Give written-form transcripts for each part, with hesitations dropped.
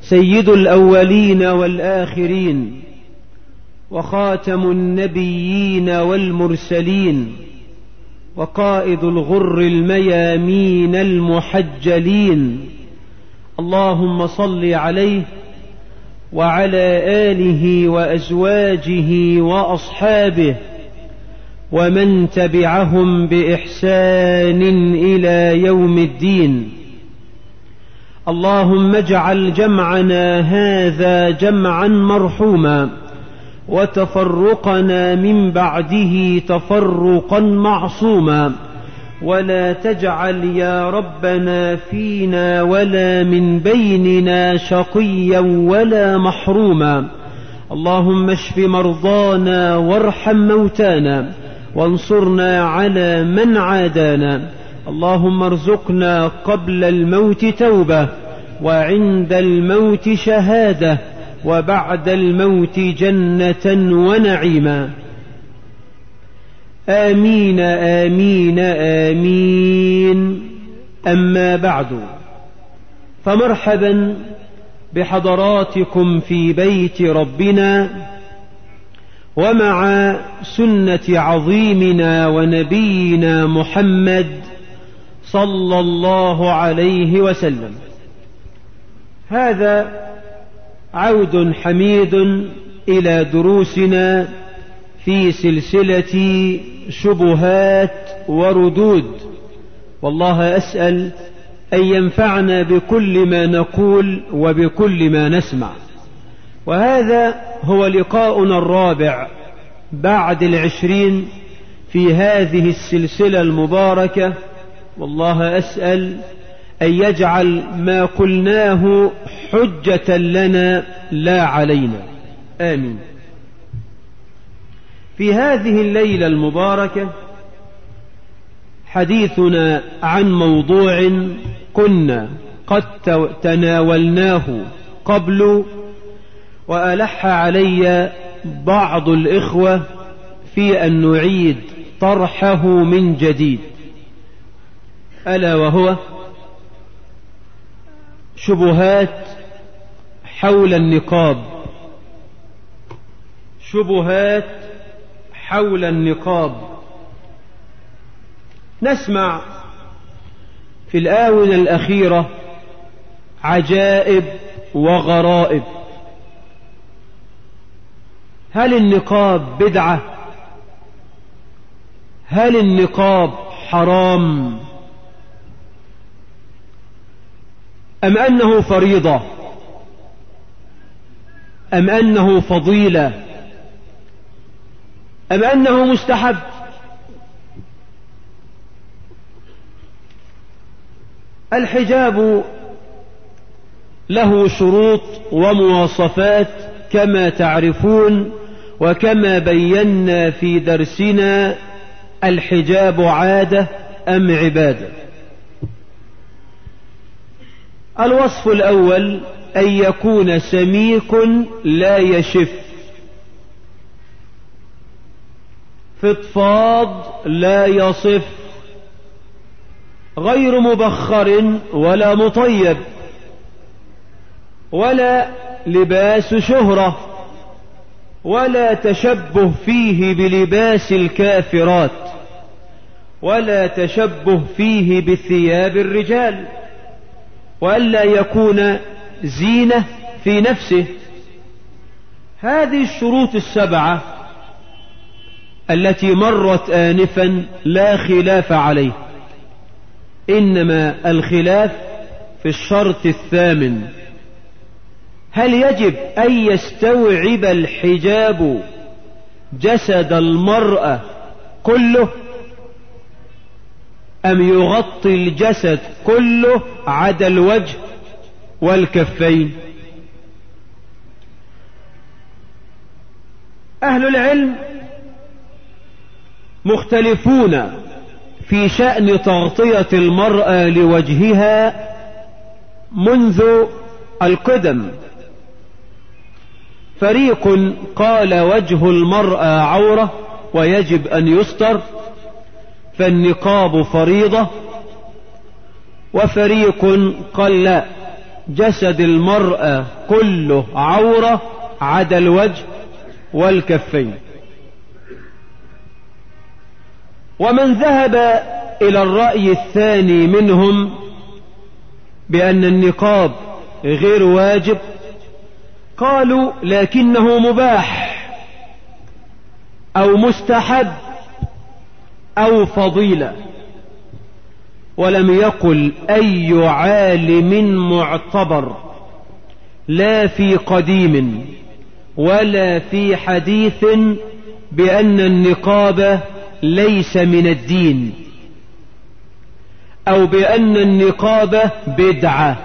سيد الأولين والآخرين وخاتم النبيين والمرسلين وقائد الغر الميامين المحجلين، اللهم صل عليه وعلى آله وأزواجه وأصحابه ومن تبعهم بإحسان إلى يوم الدين. اللهم اجعل جمعنا هذا جمعا مرحوما وتفرقنا من بعده تفرقا معصوما، ولا تجعل يا ربنا فينا ولا من بيننا شقيا ولا محروما. اللهم اشف مرضانا وارحم موتانا وانصرنا على من عادانا. اللهم ارزقنا قبل الموت توبة وعند الموت شهادة وبعد الموت جنة ونعيما. آمين آمين آمين. أما بعد، فمرحبا بحضراتكم في بيت ربنا ومع سنة عظيمنا ونبينا محمد صلى الله عليه وسلم. هذا عود حميد إلى دروسنا في سلسلة شبهات وردود، والله أسأل أن ينفعنا بكل ما نقول وبكل ما نسمع. وهذا هو لقاؤنا الرابع بعد 20 في هذه السلسلة المباركة، والله أسأل أن يجعل ما قلناه حجة لنا لا علينا، آمين. في هذه الليلة المباركة حديثنا عن موضوع كنا قد تناولناه قبل، وألح علي بعض الإخوة في أن نعيد طرحه من جديد، ألا وهو شبهات حول النقاب. شبهات حول النقاب. نسمع في الآونة الأخيرة عجائب وغرائب. هل النقاب بدعة؟ هل النقاب حرام؟ أم أنه فريضة؟ أم أنه فضيلة؟ أم أنه مستحب؟ الحجاب له شروط ومواصفات كما تعرفون، وكما بينا في درسنا الحجاب عادة أم عبادة. الوصف الأول أن يكون سميك لا يشف، فضفاض لا يصف، غير مبخر ولا مطيب، ولا لباس شهرة، ولا تشبه فيه بلباس الكافرات، ولا تشبه فيه بثياب الرجال، وألا يكون زينة في نفسه. هذه الشروط السبعة التي مرت آنفا لا خلاف عليه، إنما الخلاف في الشرط الثامن: هل يجب أن يستوعب الحجاب جسد المرأة كله، أم يغطي الجسد كله عدا الوجه والكفين؟ أهل العلم مختلفون في شأن تغطية المرأة لوجهها منذ القدم. فريق قال وجه المرأة عورة ويجب أن يستر فالنقاب فريضة، وفريق قال لا، جسد المرأة كله عورة عدا الوجه والكفين. ومن ذهب إلى الرأي الثاني منهم بأن النقاب غير واجب قالوا لكنه مباح أو مستحب أو فضيلة، ولم يقل أي عالم معتبر لا في قديم ولا في حديث بأن النقاب ليس من الدين أو بأن النقاب بدعة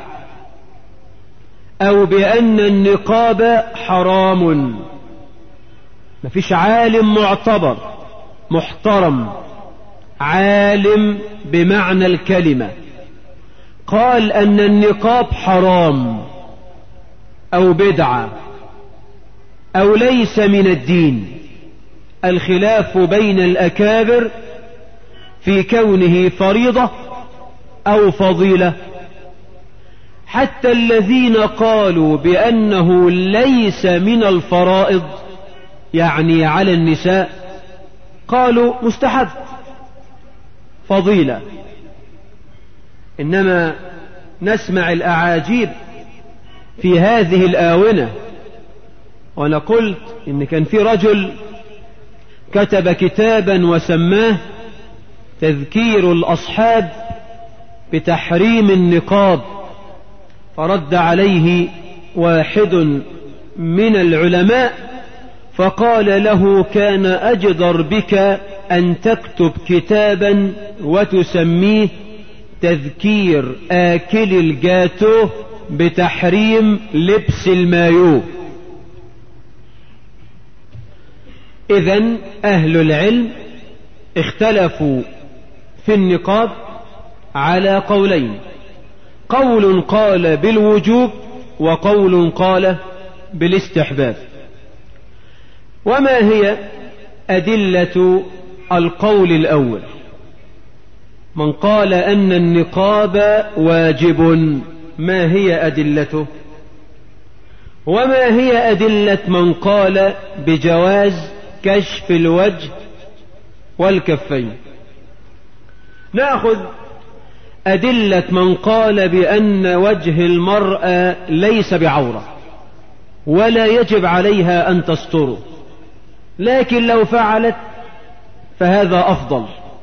أو بأن النقاب حرام. مفيش عالم معتبر محترم عالم بمعنى الكلمة قال أن النقاب حرام أو بدعة أو ليس من الدين. الخلاف بين الأكابر في كونه فريضة أو فضيلة. حتى الذين قالوا بأنه ليس من الفرائض يعني على النساء قالوا مستحب فضيلة. إنما نسمع الأعاجيب في هذه الآونة. وأنا قلت إن كان في رجل كتب كتابا وسماه تذكير الأصحاب بتحريم النقاب، فرد عليه واحد من العلماء فقال له كان أجدر بك أن تكتب كتابا وتسميه تذكير آكل الجاتو بتحريم لبس المايو. إذن أهل العلم اختلفوا في النقاب على قولين، قول قال بالوجوب وقول قال بالاستحباب. وما هي أدلة القول الأول؟ من قال أن النقاب واجب ما هي أدلته؟ وما هي أدلة من قال بجواز كشف الوجه والكفين؟ نأخذ أدلة من قال بأن وجه المرأة ليس بعورة ولا يجب عليها أن تستره، لكن لو فعلت فهذا أفضل.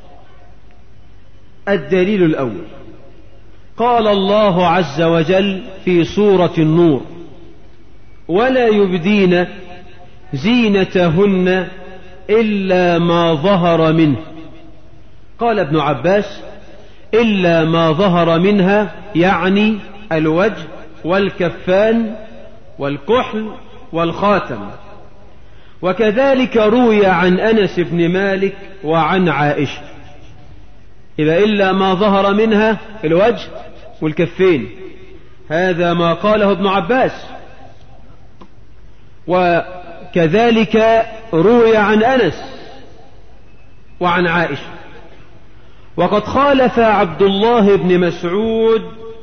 الدليل الأول قال الله عز وجل في سورة النور: ولا يبدين زينتهن إلا ما ظهر منه. قال ابن عباس: إلا ما ظهر منها يعني الوجه والكفان والكحل والخاتم. وكذلك روي عن أنس بن مالك وعن عائشة. إذا إلا ما ظهر منها الوجه والكفين، هذا ما قاله ابن عباس. وكذلك روي عن أنس وعن عائشة. وقد خالف عبد الله بن مسعود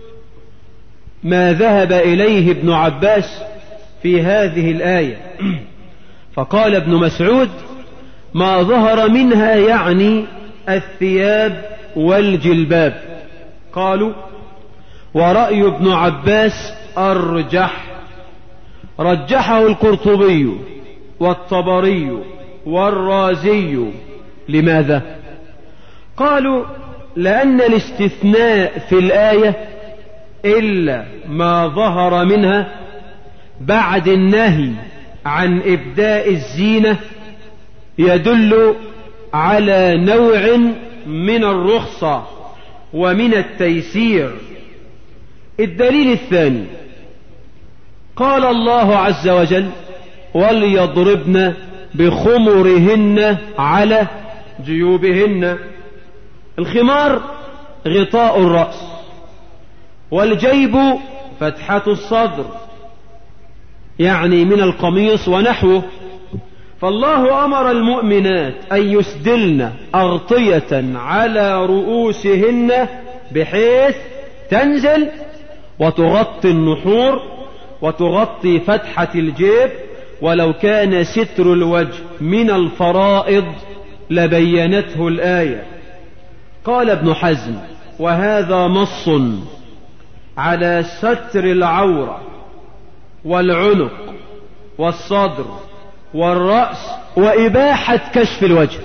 ما ذهب إليه ابن عباس في هذه الآية، فقال ابن مسعود: ما ظهر منها يعني الثياب والجلباب. قالوا: ورأي ابن عباس أرجح، رجحه القرطبي والطبري والرازي. لماذا؟ قالوا: لأن الاستثناء في الآية إلا ما ظهر منها بعد النهي عن إبداء الزينة يدل على نوع من الرخصة ومن التيسير. الدليل الثاني قال الله عز وجل: وليضربن بخمرهن على جيوبهن. الخمار غطاء الرأس، والجيب فتحة الصدر، يعني من القميص ونحوه. فالله أمر المؤمنات أن يسدلن أغطية على رؤوسهن بحيث تنزل وتغطي النحور وتغطي فتحة الجيب، ولو كان ستر الوجه من الفرائض لبينته الآية. قال ابن حزم: وهذا نص على ستر العورة والعنق والصدر والرأس وإباحة كشف الوجه.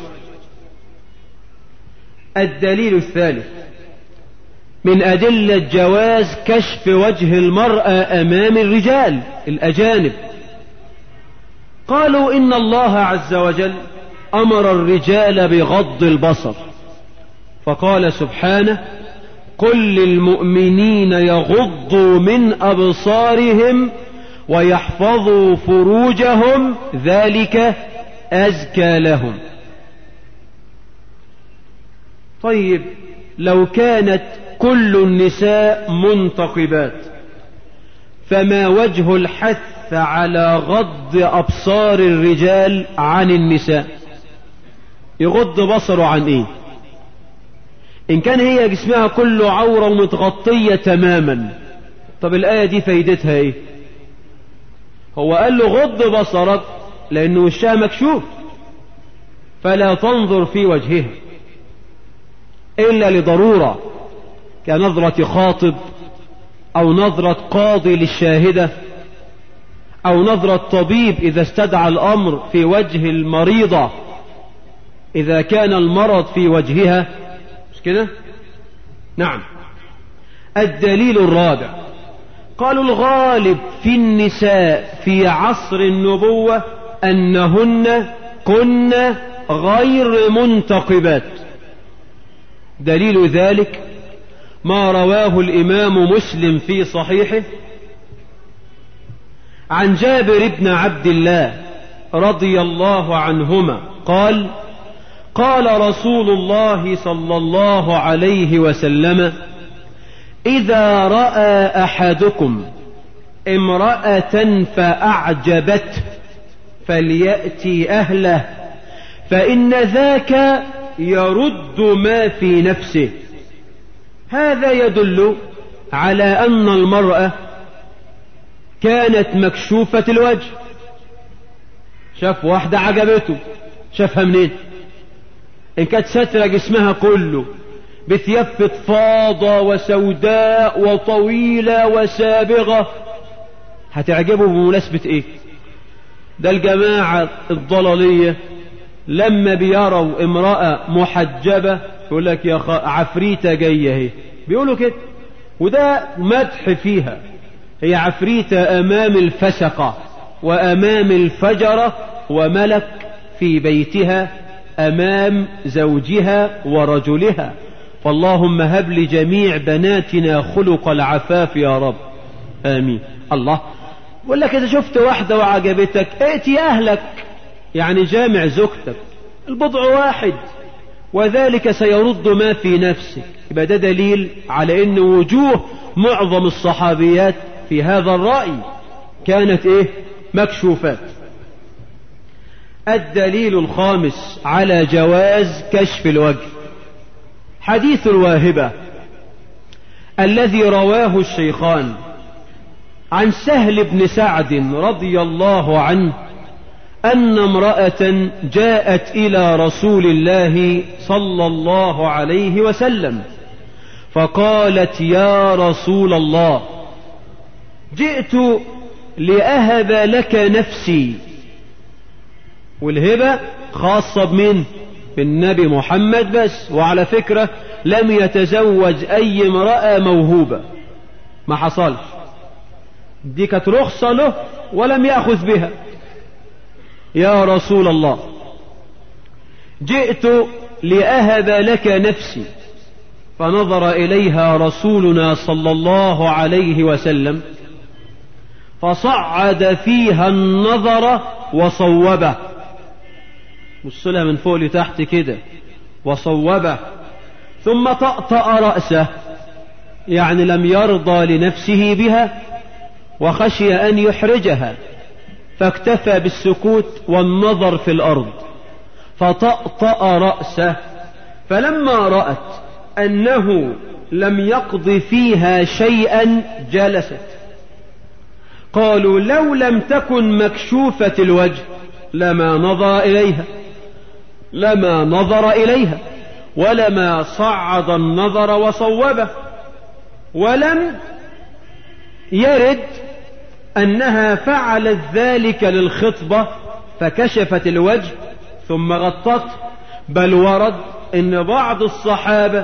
الدليل الثالث من أدلة جواز كشف وجه المرأة أمام الرجال الأجانب، قالوا إن الله عز وجل أمر الرجال بغض البصر، فقال سبحانه: قل للمؤمنين يغضوا من أبصارهم ويحفظوا فروجهم ذلك أزكى لهم. طيب، لو كانت كل النساء منتقبات فما وجه الحث على غض أبصار الرجال عن النساء؟ يغض بصره عن ايه؟ ان كان هي جسمها كله عورة ومتغطية تماما، طب الآية دي فايدتها ايه؟ هو قال له غض بصرك لأنه وشها مكشوف، فلا تنظر في وجهها إلا لضرورة كنظرة خاطب أو نظرة قاضي للشاهدة أو نظرة طبيب إذا استدعى الأمر في وجه المريضة إذا كان المرض في وجهها، مش كده؟ نعم. الدليل الرابع، قالوا الغالب في النساء في عصر النبوة أنهن كن غير منتقبات. دليل ذلك ما رواه الإمام مسلم في صحيحه عن جابر بن عبد الله رضي الله عنهما قال: قال رسول الله صلى الله عليه وسلم: إذا رأى أحدكم امرأة فأعجبته فليأتي أهله فإن ذاك يرد ما في نفسه. هذا يدل على أن المرأة كانت مكشوفة الوجه. شاف واحدة عجبته، شافها منين؟ إن كانت سترة جسمها كله بثياب فضفاضة وسوداء وطويلة وسابغة، هتعجبه بمناسبة ايه؟ ده الجماعة الضلالية لما بيروا امرأة محجبة يقول لك يا عفريتة جاية اهي، بيقولوا كده، وده مدح فيها. هي عفريتة امام الفسقة وامام الفجرة وملك في بيتها امام زوجها ورجلها. فاللهم هب لجميع بناتنا خلق العفاف يا رب، آمين. الله، بقول لك إذا شفت واحدة وعجبتك ائتي أهلك، يعني جامع زوجتك، البضع واحد، وذلك سيرد ما في نفسك. يبقى ده دليل على أن وجوه معظم الصحابيات في هذا الرأي كانت مكشوفات. الدليل الخامس على جواز كشف الوجه حديث الواهبة الذي رواه الشيخان عن سهل بن سعد رضي الله عنه أن امرأة جاءت إلى رسول الله صلى الله عليه وسلم فقالت: يا رسول الله، جئت لأهب لك نفسي. والهبة خاصة بمن؟ بالنبي محمد بس. وعلى فكرة لم يتزوج أي امرأة موهوبة، ما حصلش، دي كانت رخصة له ولم يأخذ بها. يا رسول الله، جئت لأهب لك نفسي. فنظر إليها رسولنا صلى الله عليه وسلم فصعد فيها النظر وصوبه، وصلها من فوق لتحت كده وصوبه، ثم طأطأ رأسه، يعني لم يرضى لنفسه بها وخشي أن يحرجها، فاكتفى بالسكوت والنظر في الأرض، فطأطأ رأسه. فلما رأت أنه لم يقض فيها شيئا جلست. قالوا لو لم تكن مكشوفة الوجه لما نظر إليها ولما صعد النظر وصوبه. ولم يرد أنها فعلت ذلك للخطبة فكشفت الوجه ثم غطته، بل ورد أن بعض الصحابة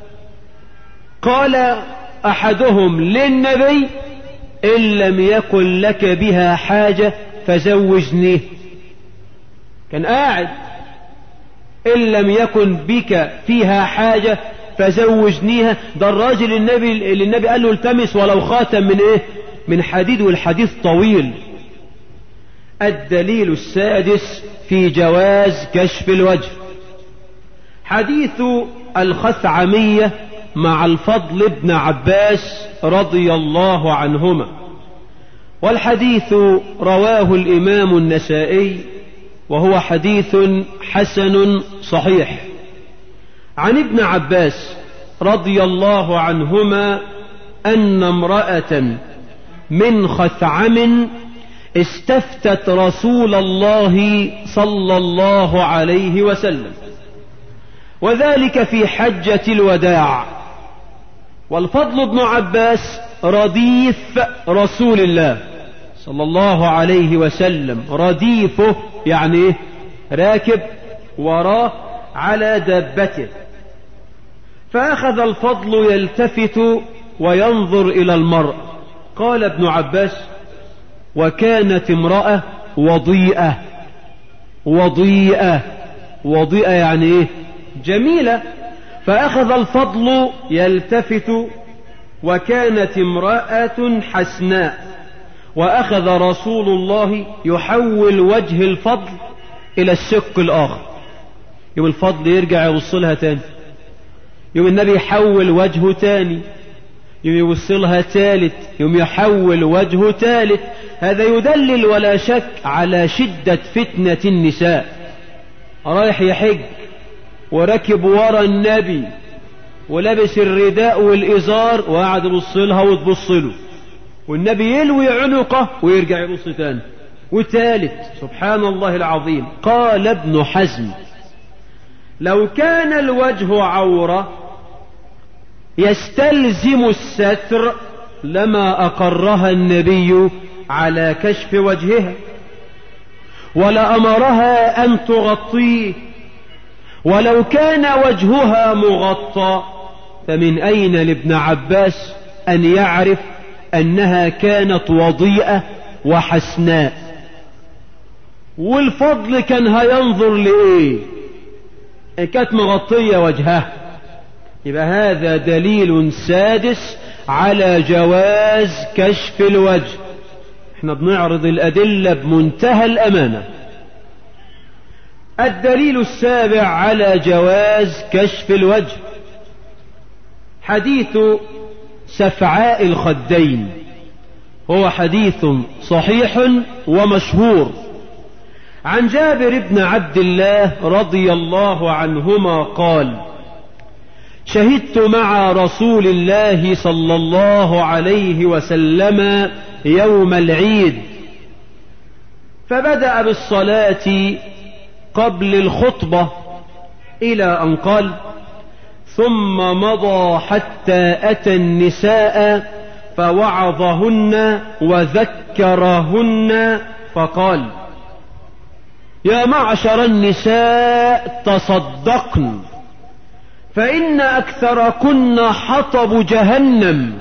قال أحدهم للنبي إن لم يكن لك بها حاجة فزوجنيه. كان قاعد إن لم يكن بك فيها حاجة فزوجنيها. ده الراجل اللي النبي قال له التمس ولو خاتم من ايه؟ من حديد، والحديث طويل. الدليل السادس في جواز كشف الوجه حديث الخثعمية مع الفضل بن عباس رضي الله عنهما، والحديث رواه الإمام النسائي وهو حديث حسن صحيح. عن ابن عباس رضي الله عنهما أن امرأة من خثعم استفتت رسول الله صلى الله عليه وسلم، وذلك في حجة الوداع. والفضل بن عباس رديف رسول الله صلى الله عليه وسلم، رديفه يعني راكب وراه على دابته. فأخذ الفضل يلتفت وينظر إلى المرء. قال ابن عباس وكانت امرأة وضيئة يعني ايه؟ جميلة. فأخذ الفضل يلتفت وكانت امرأة حسناء، وأخذ رسول الله يحول وجه الفضل إلى الشق الآخر. يوم الفضل يرجع يوصلها تاني، يوم النبي يحول وجهه تاني، يوم يوصلها ثالث، يوم يحول وجهه ثالث. هذا يدلل ولا شك على شدة فتنة النساء. رايح يحج وركب ورا النبي ولبس الرداء والإزار وقعد يبصلها وتبصله، والنبي يلوي عنقه ويرجع يبص تاني وثالث. سبحان الله العظيم. قال ابن حزم لو كان الوجه عورة يستلزم الستر لما أقرها النبي على كشف وجهها ولأمرها أن تغطيه. ولو كان وجهها مغطى فمن أين لابن عباس أن يعرف أنها كانت وضيئة وحسناء؟ والفضل كان هينظر لإيه إن كانت مغطية وجهها؟ يبقى هذا دليل سادس على جواز كشف الوجه. احنا بنعرض الأدلة بمنتهى الأمانة. الدليل السابع على جواز كشف الوجه حديث سفعاء الخدين، هو حديث صحيح ومشهور. عن جابر بن عبد الله رضي الله عنهما قال شهدت مع رسول الله صلى الله عليه وسلم يوم العيد، فبدأ بالصلاة قبل الخطبة إلى أن قال ثم مضى حتى أتى النساء فوعظهن وذكرهن فقال يا معشر النساء تصدقن فإن أكثركن حطب جهنم.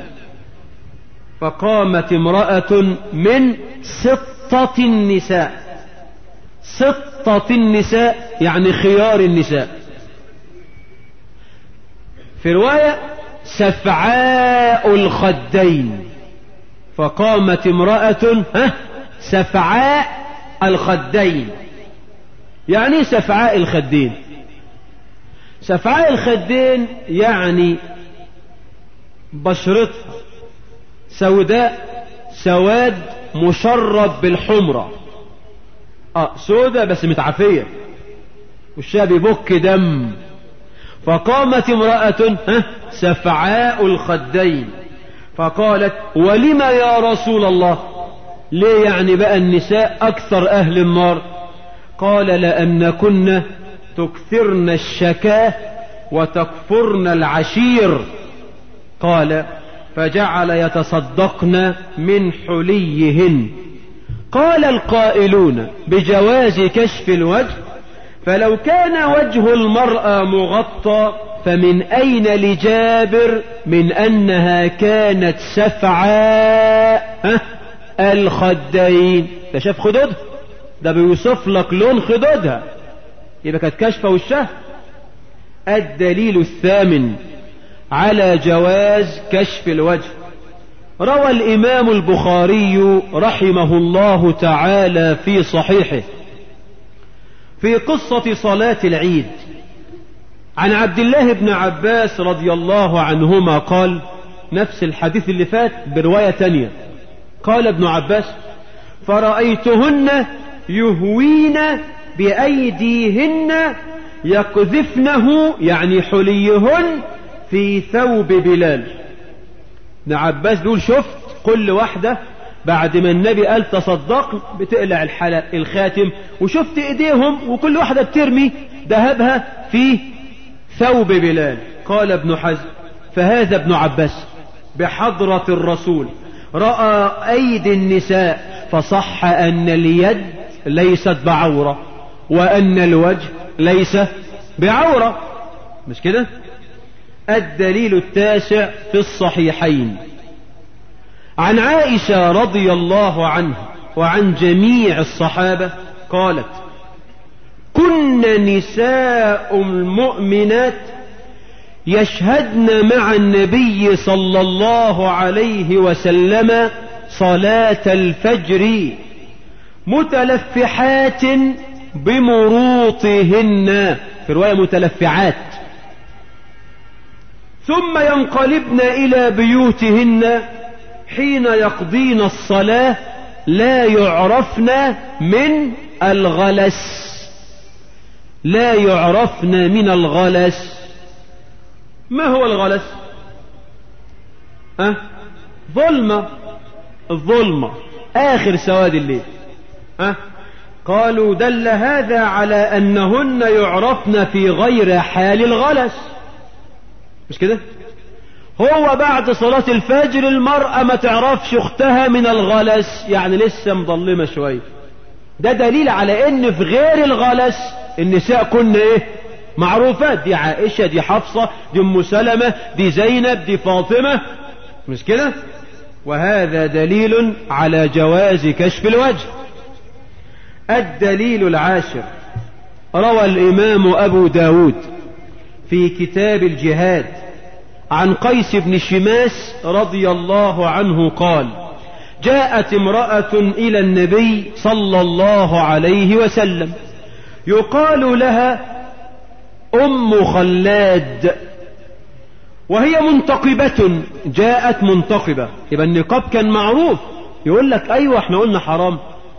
فقامت امرأة من سطة النساء، سطة النساء يعني خيار النساء، في رواية سفعاء الخدين. فقامت امرأة سفعاء الخدين. يعني سفعاء الخدين، سفعاء الخدين يعني بشرتها سوداء سواد مشرب بالحمرة، سوداء بس متعفية، وشها بيبك دم، فقامت امرأة سفعاء الخدين فقالت ولم يا رسول الله؟ ليه يعني بقى النساء أكثر أهل النار؟ قال لأنكن تكثرن الشكاه وتكفرن العشير. قال فجعل يتصدقن من حليهن. قال القائلون بجواز كشف الوجه، فلو كان وجه المرأة مغطى فمن أين لجابر من أنها كانت سفعاء الخدين؟ ده شاف خدودها، ده بيوصف لك لون خدودها، يبقى كانت كشفة وشها. الدليل الثامن على جواز كشف الوجه، روى الإمام البخاري رحمه الله تعالى في صحيحه في قصة صلاة العيد عن عبد الله بن عباس رضي الله عنهما قال، نفس الحديث اللي فات برواية تانية، قال ابن عباس فرأيتهن يهوين بأيديهن يقذفنه يعني حليهن في ثوب بلال. ابن عباس بيقول شفت كل واحدة بعد ما النبي قال تصدق بتقلع الخاتم، وشفت ايديهم وكل واحدة بترمي ذهبها في ثوب بلال. قال ابن حزم فهذا ابن عباس بحضرة الرسول رأى أيدي النساء فصح أن اليد ليست بعورة وأن الوجه ليس بعورة، مش كده؟ الدليل التاسع في الصحيحين عن عائشة رضي الله عنها وعن جميع الصحابة قالت كن نساء المؤمنات يشهدن مع النبي صلى الله عليه وسلم صلاة الفجر متلفحات بمروطهن، في رواية متلفعات، ثم ينقلبن إلى بيوتهن حين يقضين الصلاة لا يعرفن من الغلس. لا يعرفن من الغلس. ما هو الغلس؟ ظلمة، الظلمة آخر سواد الليل. قالوا دل هذا على أنهن يعرفن في غير حال الغلس، مش كده؟ هو بعد صلاة الفجر المرأة ما تعرفش اختها من الغلس، يعني لسه مظلمة شوية. ده دليل على ان في غير الغلس النساء كن ايه؟ معروفات، دي عائشة، دي حفصة، دي ام سلمة، دي زينب، دي فاطمة، مش كده؟ وهذا دليل على جواز كشف الوجه. الدليل العاشر روى الإمام أبو داود في كتاب الجهاد عن قيس بن شماس رضي الله عنه قال جاءت امرأة إلى النبي صلى الله عليه وسلم يقال لها أم خلاد وهي منتقبة. جاءت منتقبة، يبقى النقاب كان معروف. يقول لك أيوة احنا قلنا حرام،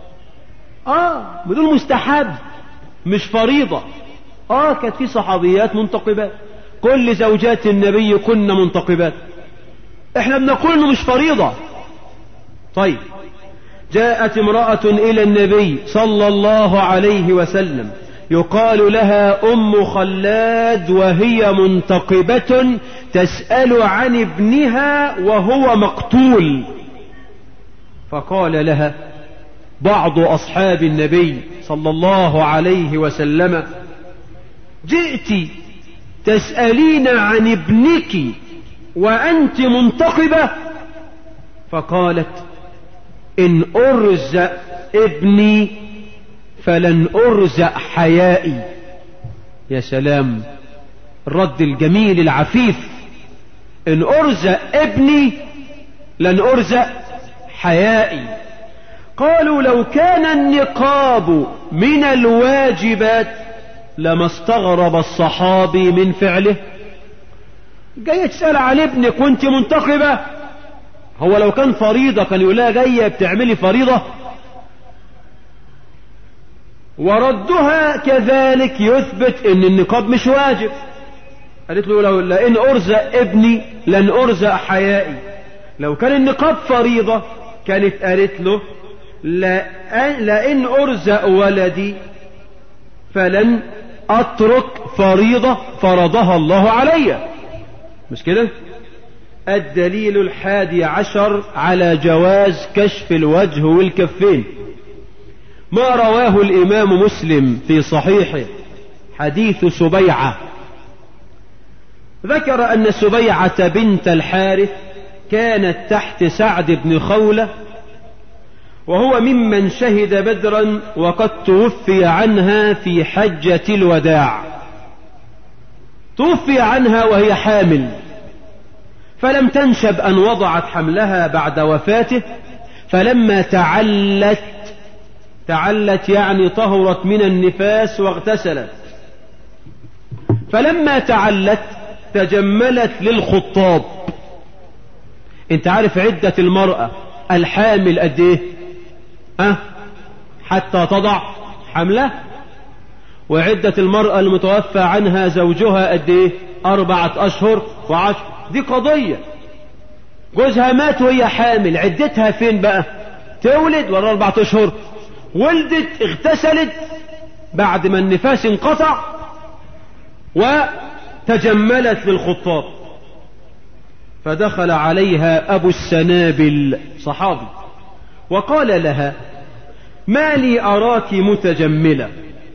بدون مستحب مش فريضة. كانت في صحابيات منتقبات، كل زوجات النبي كن منتقبات، احنا بنقول انه مش فريضة. طيب جاءت امرأة الى النبي صلى الله عليه وسلم يقال لها ام خلاد وهي منتقبة تسأل عن ابنها وهو مقتول، فقال لها بعض اصحاب النبي صلى الله عليه وسلم جئت تسألين عن ابنك وأنت منتقبة؟ فقالت إن أرزق ابني فلن أرزق حيائي. يا سلام، الرد الجميل العفيف، إن أرزق ابني لن أرزق حيائي. قالوا لو كان النقاب من الواجبات لما استغرب الصحابي من فعله. جاية تسأل عن ابنك وانت منتقبة؟ هو لو كان فريضة كان يقول لها جاية بتعملي فريضة؟ وردها كذلك يثبت ان النقاب مش واجب. قالت له لئن أرزق ابني لن أرزق حيائي. لو كان النقاب فريضة كانت قالت له لئن أرزق ولدي فلن أترك فريضة فرضها الله علي. مش كده؟ الدليل 11 على جواز كشف الوجه والكفين ما رواه الإمام مسلم في صحيحه حديث سبيعة. ذكر أن سبيعة بنت الحارث كانت تحت سعد بن خولة، وهو ممن شهد بدرا وقد توفي عنها في حجة الوداع. توفي عنها وهي حامل، فلم تنشب أن وضعت حملها بعد وفاته، فلما تعلت يعني طهرت من النفاس واغتسلت، فلما تعلت تجملت للخطاب. انت عارف عدة المرأة الحامل قد ايه؟ حتى تضع حمله. وعدة المرأة المتوفى عنها زوجها قد ايه؟ 4 أشهر و10. دي قضية. جوزها مات وهي حامل، عدتها فين بقى؟ تولد ولا 4 أشهر؟ ولدت، اغتسلت بعد ما النفاس انقطع وتجملت للخطاب. فدخل عليها أبو السنابل صحابي وقال لها: ما لي أراك متجملة،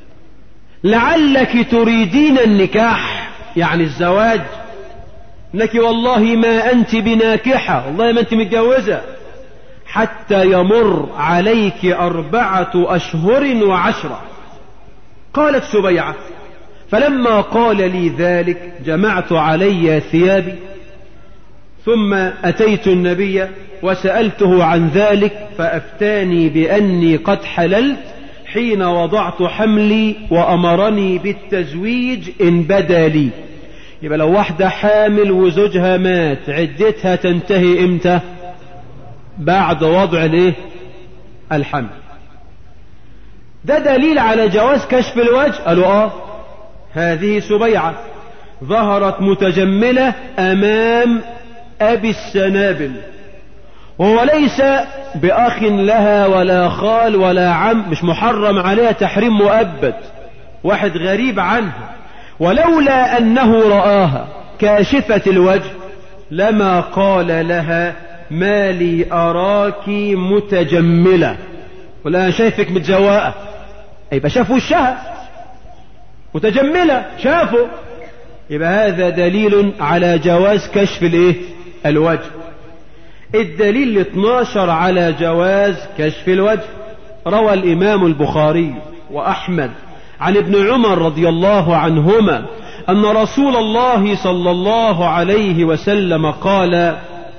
لعلك تريدين النكاح، يعني الزواج، لك والله ما أنت بناكحة، والله ما أنت متجوزة حتى يمر عليك 4 أشهر و10. قالت سبيعة: فلما قال لي ذلك جمعت علي ثيابي، ثم أتيت النبي وسألته عن ذلك، فأفتاني بأني قد حللت حين وضعت حملي، وأمرني بالتزويج إن بدا لي. يبقى لو واحدة حامل وزوجها مات، عدتها تنتهي امتى؟ بعد وضع الحمل. ده دليل على جواز كشف الوجه. قالوا هذه سبيعة ظهرت متجملة أمام أبي السنابل، وهو ليس بأخ لها ولا خال ولا عم، مش محرم عليها تحريم مؤبد، واحد غريب عنها. ولولا أنه رآها كاشفة الوجه لما قال لها: ما لي أراك متجملة، ولا شايفك متجواءة. يبقى شافوا وشها متجملة، شافوا. يبقى هذا دليل على جواز كشف الوجه. الدليل 12 على جواز كشف الوجه روى الإمام البخاري وأحمد عن ابن عمر رضي الله عنهما أن رسول الله صلى الله عليه وسلم قال: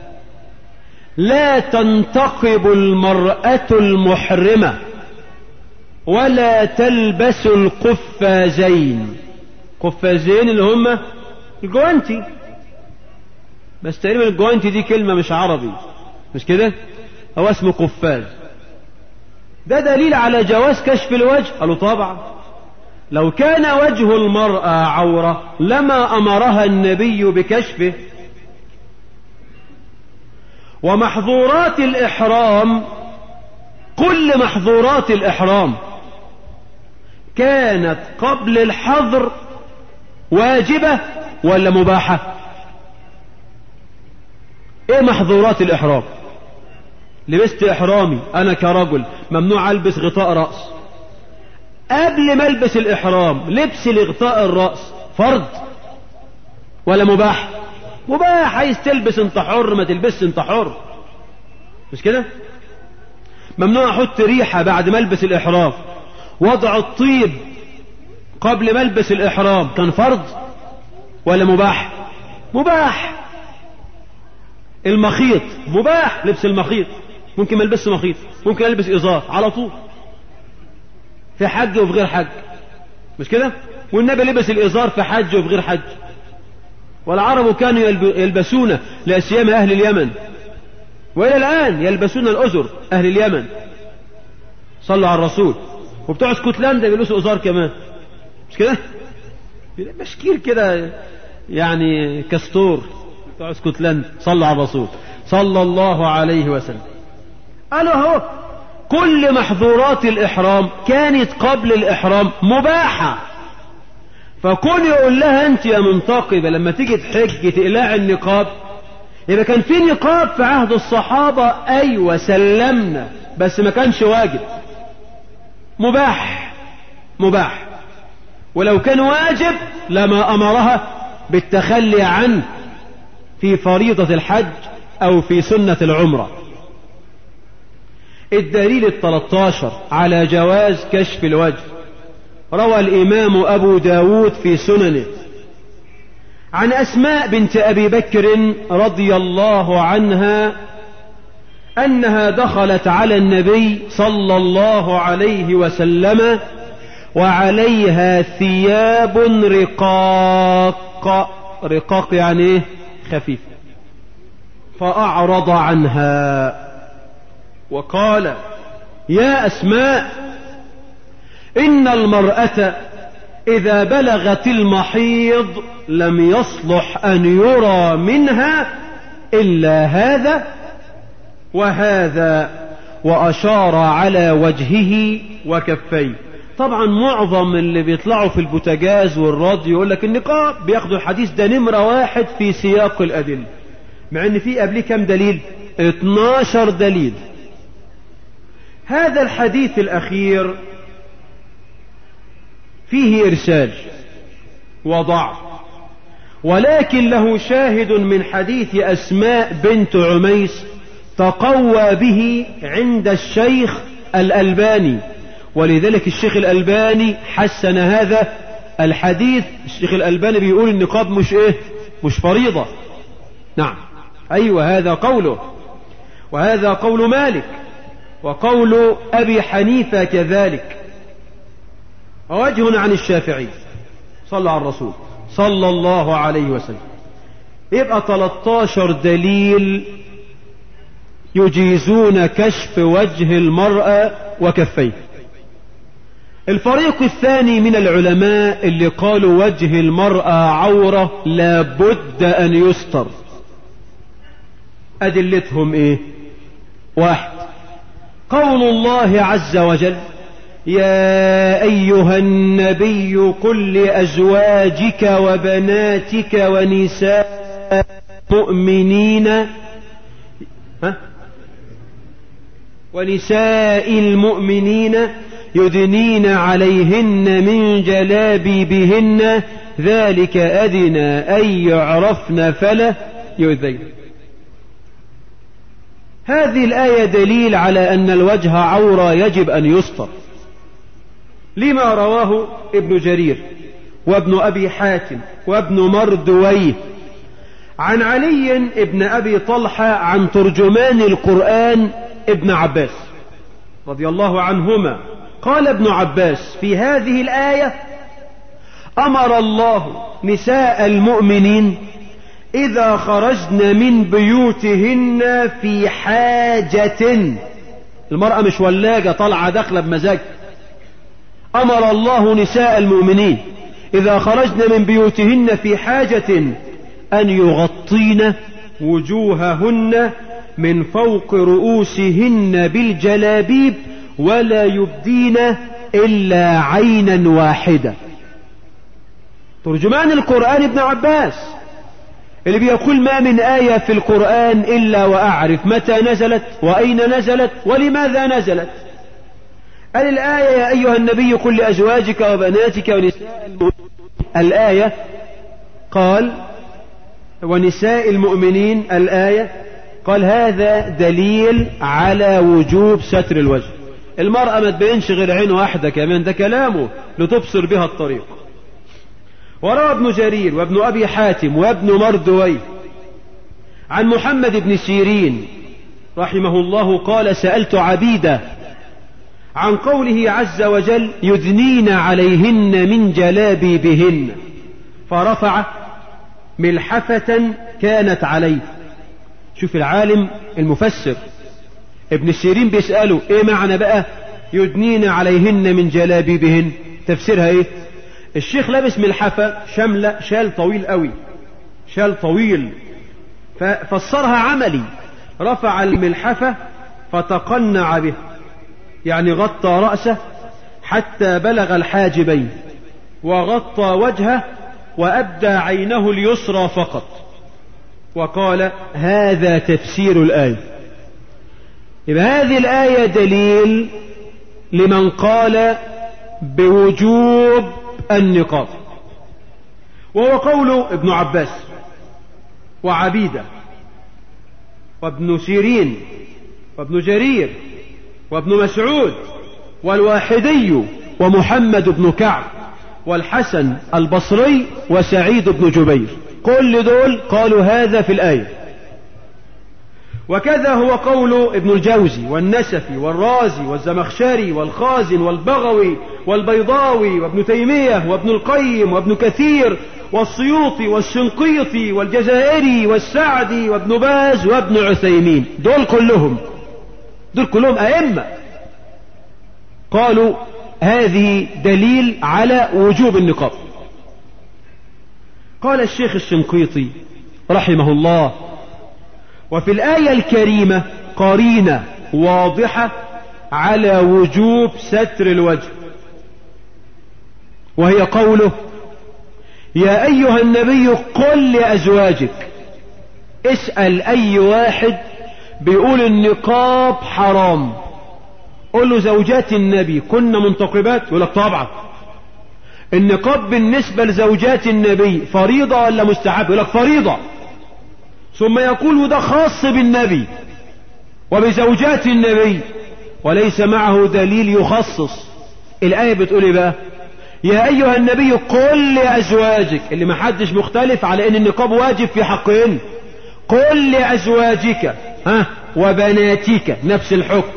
لا تنتقب المرأة المحرمة ولا تلبس القفازين. قفازين اللي هم الجوانتي، بس تقريبا الجوانتي دي كلمة مش عربي، مش كده؟ هو اسمه قفاز. ده دليل على جواز كشف الوجه. قالوا طبعا، لو كان وجه المرأة عورة لما أمرها النبي بكشفه. ومحظورات الإحرام، كل محظورات الإحرام كانت قبل الحظر واجبة ولا مباحة؟ ايه محظورات الإحرام؟ لبست إحرامي أنا كرجل ممنوع ألبس غطاء رأس. قبل ما ألبس الإحرام لبس لغطاء الرأس فرض ولا مباح؟ مباح. عايز تلبس انت حر، ما تلبس انت حر، مش كده؟ ممنوع احط ريحة بعد ما البس الإحرام. وضع الطيب قبل ما البس الإحرام كان فرض ولا مباح؟ مباح. المخيط مباح، لبس المخيط، ممكن ما البس مخيط، ممكن البس إزار على طول في حج وفي غير حج، مش كده؟ والنبي لبس الإزار في حج وفي غير حج. والعرب كانوا يلبسون لأسيام أهل اليمن، وإلى الآن يلبسون الأزر أهل اليمن، صلوا على الرسول. وبتوع اسكتلندا بيلبسوا إزار كمان، مش كده؟ مشكير كده يعني كستور بتوع اسكتلندا، صلوا على الرسول صلى الله عليه وسلم. قالوا اهو كل محظورات الإحرام كانت قبل الإحرام مباحة، فكون يقول لها أنت يا منتقبة لما تيجي تحج تقلع النقاب، يبقى كان في نقاب في عهد الصحابة، أيوة سلمنا، بس ما كانش واجب، مباح، ولو كان واجب لما أمرها بالتخلي عنه في فريضة الحج أو في سنة العمرة. الدليل 13 على جواز كشف الوجه، روى الإمام أبو داود في سننه عن أسماء بنت أبي بكر رضي الله عنها أنها دخلت على النبي صلى الله عليه وسلم وعليها ثياب رقاق يعني ايه؟ خفيف، فأعرض عنها وقال يا أسماء إن المرأة إذا بلغت المحيض لم يصلح أن يرى منها إلا هذا وهذا، وأشار على وجهه وكفيه. طبعا معظم اللي بيطلعوا في البوتاجاز والراديو يقول لك النقاب، بياخدوا الحديث ده نمرة واحد في سياق الأدلة، مع ان في قبليه كم دليل؟ 12 دليل. هذا الحديث الأخير فيه إرسال وضعف، ولكن له شاهد من حديث أسماء بنت عميس تقوى به عند الشيخ الألباني، ولذلك الشيخ الألباني حسن هذا الحديث. الشيخ الألباني بيقول النقاب مش فريضة. نعم أيوة، هذا قوله، وهذا قول مالك وقول أبي حنيفة كذلك، ووجه عن الشافعي صلى على الرسول صلى الله عليه وسلم. يبقى 13 دليل يجيزون كشف وجه المرأة وكفيه. الفريق الثاني من العلماء اللي قالوا وجه المرأة عورة لا بد أن يستر، أدلتهم إيه؟ 1 قول الله عز وجل يا أيها النبي قل لأزواجك وبناتك ونساء المؤمنين يدنين عليهن من جلابيبهن ذلك أدنى أن يعرفن فلا يؤذين. هذه الآية دليل على أن الوجه عورة يجب أن يستر، لما رواه ابن جرير وابن أبي حاتم وابن مردويه عن علي ابن أبي طلحة عن ترجمان القرآن ابن عباس رضي الله عنهما قال ابن عباس في هذه الآية أمر الله نساء المؤمنين إذا خرجن من بيوتهن في حاجة، المرأة مش ولاجة طالعة داخلة بمزاج، أمر الله نساء المؤمنين إذا خرجن من بيوتهن في حاجة أن يغطين وجوههن من فوق رؤوسهن بالجلابيب ولا يبدين إلا عينا واحدة. ترجمان القرآن ابن عباس اللي بيقول ما من آية في القرآن إلا وأعرف متى نزلت وأين نزلت ولماذا نزلت. قال الآية يا أيها النبي قل لأزواجك وبناتك ونساء المؤمنين، الآية قال ونساء المؤمنين، الآية قال هذا دليل على وجوب ستر الوجه. المرأة ما تبينش غير عين واحدة كمان، ده كلامه لتبصر بها الطريق. وروى ابن جرير وابن أبي حاتم وابن مردويه عن محمد بن سيرين رحمه الله قال سألت عبيدة عن قوله عز وجل يدنين عليهن من جلابيبهن، فرفع ملحفة كانت عليه. شوف العالم المفسر ابن سيرين بيسأله ايه معنى بقى يدنين عليهن من جلابيبهن، تفسيرها ايه؟ الشيخ لابس ملحفة شاملة، شال طويل قوي شال طويل، ففسرها عملي، رفع الملحفة فتقنع به، يعني غطى رأسه حتى بلغ الحاجبين، وغطى وجهه وأبدى عينه اليسرى فقط، وقال هذا تفسير الآية. يبقى هذه الآية دليل لمن قال بوجوب النقاب، وهو قول ابن عباس وعبيدة وابن سيرين وابن جرير وابن مسعود والواحدي ومحمد بن كعب والحسن البصري وسعيد بن جبير، كل دول قالوا هذا في الآية. وكذا هو قول ابن الجوزي والنسفي والرازي والزمخشري والخازن والبغوي والبيضاوي وابن تيمية وابن القيم وابن كثير والسيوطي والشنقيطي والجزائري والسعدي وابن باز وابن عثيمين، دول كلهم أئمة قالوا هذه دليل على وجوب النقاب. قال الشيخ الشنقيطي رحمه الله: وفي الآية الكريمة قرينة واضحة على وجوب ستر الوجه، وهي قوله: يا أيها النبي قل لأزواجك. اسأل أي واحد بيقول النقاب حرام، قل له زوجات النبي كن منتقبات؟ يقول لك طبعا. النقاب بالنسبة لزوجات النبي فريضة ولا مستحب؟ يقول لك فريضة. ثم يقول ده خاص بالنبي وبزوجات النبي، وليس معه دليل يخصص. الآية بتقول ايه بقى؟ يا أيها النبي قل لأزواجك، اللي ما حدش مختلف على ان النقاب واجب في حقهن. قل لأزواجك وبناتك، نفس الحكم،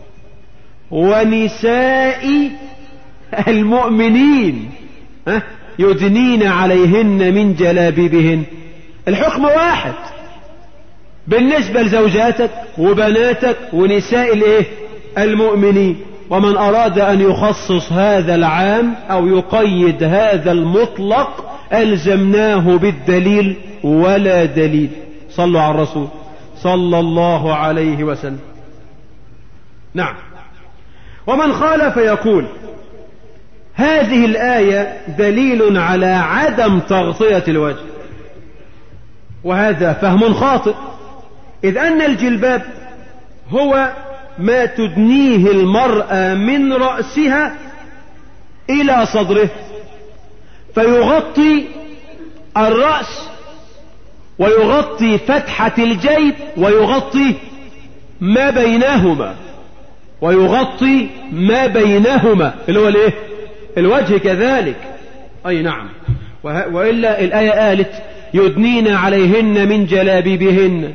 ونساء المؤمنين يدنين عليهن من جلابيبهن. الحكم واحد بالنسبة لزوجاتك وبناتك ونساء المؤمنين. ومن أراد أن يخصص هذا العام أو يقيد هذا المطلق ألزمناه بالدليل ولا دليل. صلوا على الرسول صلى الله عليه وسلم. نعم. ومن خالف يقول هذه الآية دليل على عدم تغطية الوجه، وهذا فهم خاطئ، إذ أن الجلباب هو ما تدنيه المرأة من رأسها إلى صدره، فيغطي الرأس ويغطي فتحة الجيب ويغطي ما بينهما، اللي هو الوجه كذلك. أي نعم. وإلا الآية قالت يدنين عليهن من جلابيبهن.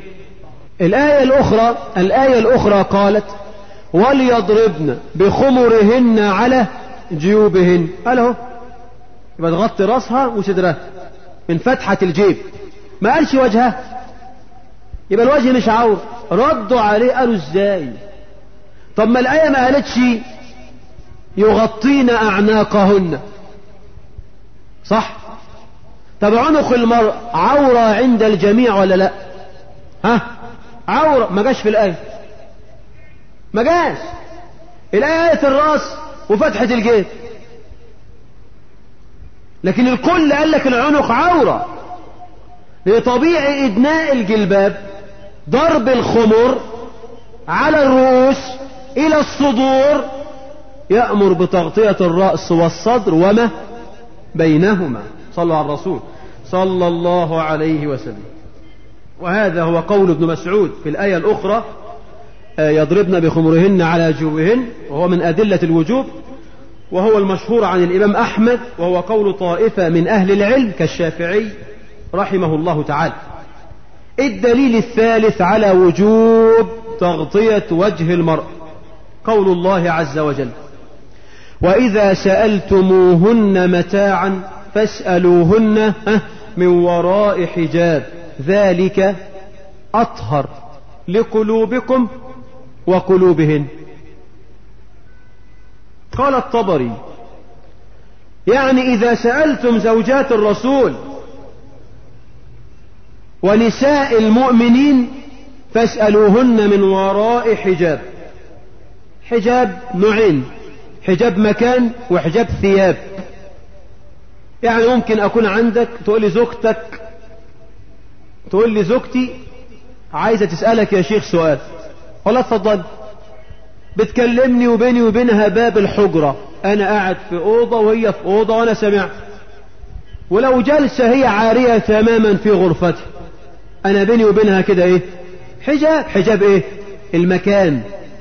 الآية الأخرى قالت وليضربن بخمرهن على جيوبهن. قاله يبقى تغطي رأسها وصدرها من فتحة الجيب، ما قالش وجهها، يبقى الوجه مش عور. ردوا عليه قالوا ازاي؟ طب ما الآية ما قالتش يغطين أعناقهن، صح؟ طب عنق المرء عورة عند الجميع ولا لا؟ عورة، ما جاش في الآية، ما جاش. الآية قالت الرأس وفتحة الجيب، لكن الكل قال لك العنق عورة. لطبيعي إدناء الجلباب ضرب الخمر على الرؤوس إلى الصدور يأمر بتغطية الرأس والصدر وما بينهما. صلوا على الرسول صلى الله عليه وسلم. وهذا هو قول ابن مسعود في الآية الأخرى يضربن بخمرهن على جيوبهن، وهو من أدلة الوجوب، وهو المشهور عن الإمام أحمد، وهو قول طائفة من أهل العلم كالشافعي رحمه الله تعالى. الدليل الثالث على وجوب تغطية وجه المرء قول الله عز وجل: وإذا سألتموهن متاعا فاسألوهن من وراء حجاب ذلك أطهر لقلوبكم وقلوبهن. قال الطبري يعني إذا سألتم زوجات الرسول ونساء المؤمنين فاسألوهن من وراء حجاب. حجاب نوعين، حجاب مكان وحجاب ثياب. يعني ممكن أكون عندك تقول لي زوجتي عايزة تسألك يا شيخ سؤال، ولا اتفضل. بتكلمني وبيني وبينها باب الحجرة، أنا قاعد في أوضة وهي في أوضة وأنا سمعت، ولو جلسة هي عارية تماما في غرفتي، أنا بيني وبينها كده إيه؟ حجاب إيه؟ المكان.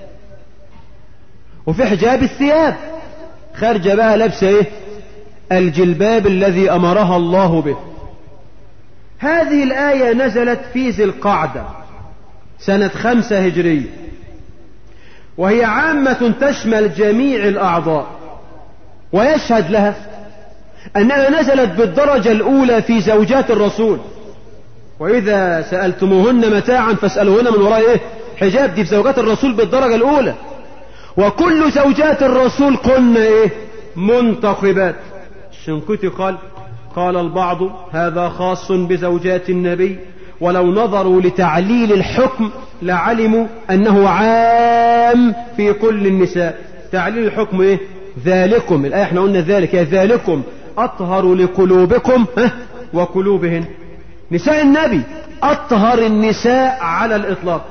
وفي حجاب الثياب، خارجة بقى لابسة إيه؟ الجلباب الذي أمرها الله به. هذه الآية نزلت في ذي القعدة سنة 5 هجرية، وهي عامة تشمل جميع الأعضاء، ويشهد لها أنها نزلت بالدرجة الأولى في زوجات الرسول. وإذا سألتموهن متاعا فاسألوهن من وراء إيه؟ حجاب. دي في زوجات الرسول بالدرجة الأولى. وكل زوجات الرسول قلنا إيه؟ منتقبات. الشنقيطي قال البعض هذا خاص بزوجات النبي، ولو نظروا لتعليل الحكم لعلموا أنه عام في كل النساء. تعليل الحكم إيه؟ ذلكم، الآية احنا قلنا ذلك، يا ذلكم أطهر لقلوبكم وقلوبهن. نساء النبي أطهر النساء على الإطلاق،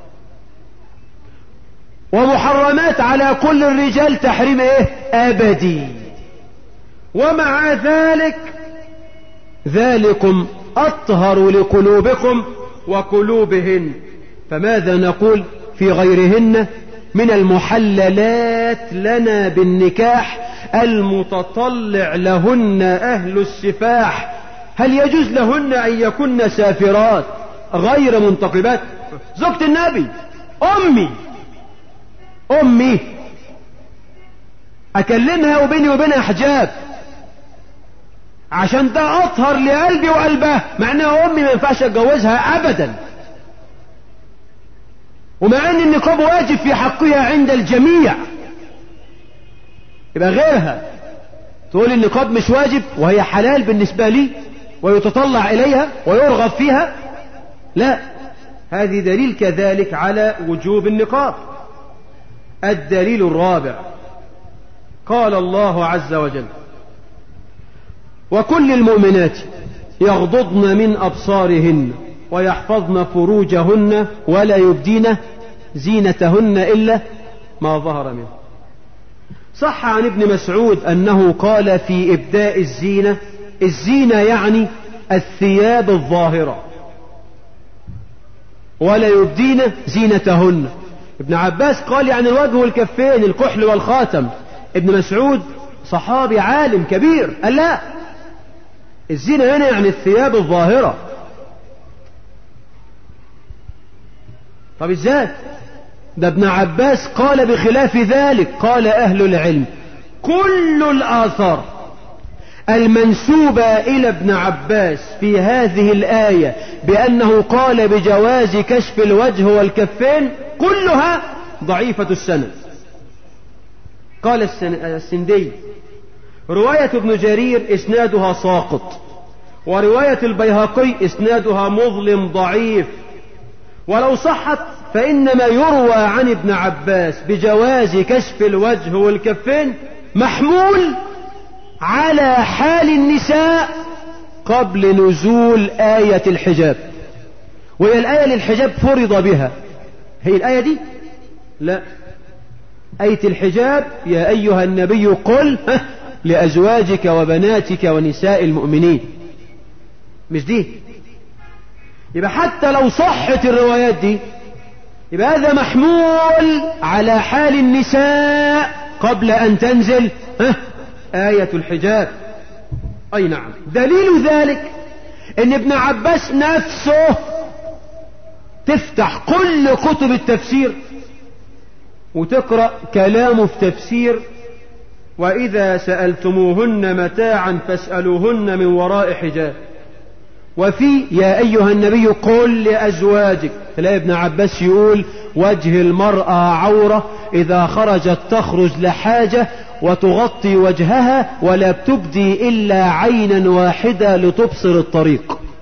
ومحرمات على كل الرجال تحريم إيه؟ أبدي. ومع ذلك ذلكم أطهر لقلوبكم وقلوبهن. فماذا نقول في غيرهن من المحللات لنا بالنكاح المتطلع لهن أهل السفاح؟ هل يجوز لهن أن يكن سافرات غير منتقبات؟ زوجة النبي أمي أكلمها وبيني وبينها حجاب، عشان ده أطهر لقلبي وقلبها، مع أنها أمي ما ينفعش أتجوزها أبدا، ومع أن النقاب واجب في حقها عند الجميع. يبقى غيرها تقول النقاب مش واجب وهي حلال بالنسبة لي ويتطلع إليها ويرغب فيها؟ لا، هذه دليل كذلك على وجوب النقاب. الدليل الرابع قال الله عز وجل وكل المؤمنات يغضضن من أبصارهن ويحفظن فروجهن ولا يبدين زينتهن إلا ما ظهر منه. صح عن ابن مسعود أنه قال في إبداء الزينة يعني الثياب الظاهرة، ولا يبدين زينتهن. ابن عباس قال يعني الوجه والكفين، الكحل والخاتم. ابن مسعود صحابي عالم كبير قال لا، الزينة هنا يعني الثياب الظاهرة. طب ازاي؟ ده ابن عباس قال بخلاف ذلك. قال أهل العلم كل الآثار المنسوبة إلى ابن عباس في هذه الآية بأنه قال بجواز كشف الوجه والكفين كلها ضعيفة السند. قال السندي رواية ابن جرير إسنادها ساقط، ورواية البيهقي إسنادها مظلم ضعيف، ولو صحت فإنما يروى عن ابن عباس بجواز كشف الوجه والكفين محمول على حال النساء قبل نزول آية الحجاب، وهي الآية للحجاب فرض بها. هي الآية دي؟ لا، آية الحجاب يا أيها النبي قل لأزواجك وبناتك ونساء المؤمنين، مش دي. يبقى حتى لو صحت الروايات دي يبقى هذا محمول على حال النساء قبل أن تنزل آية الحجاب. أي نعم. دليل ذلك أن ابن عباس نفسه تفتح كل كتب التفسير وتقرأ كلامه في تفسير وإذا سألتموهن متاعا فاسألوهن من وراء حجاب، وفي يا أيها النبي قل لأزواجك، تلاقي ابن عباس يقول وجه المرأة عورة، إذا خرجت تخرج لحاجة وتغطي وجهها ولا بتبدي إلا عينا واحدة لتبصر الطريق.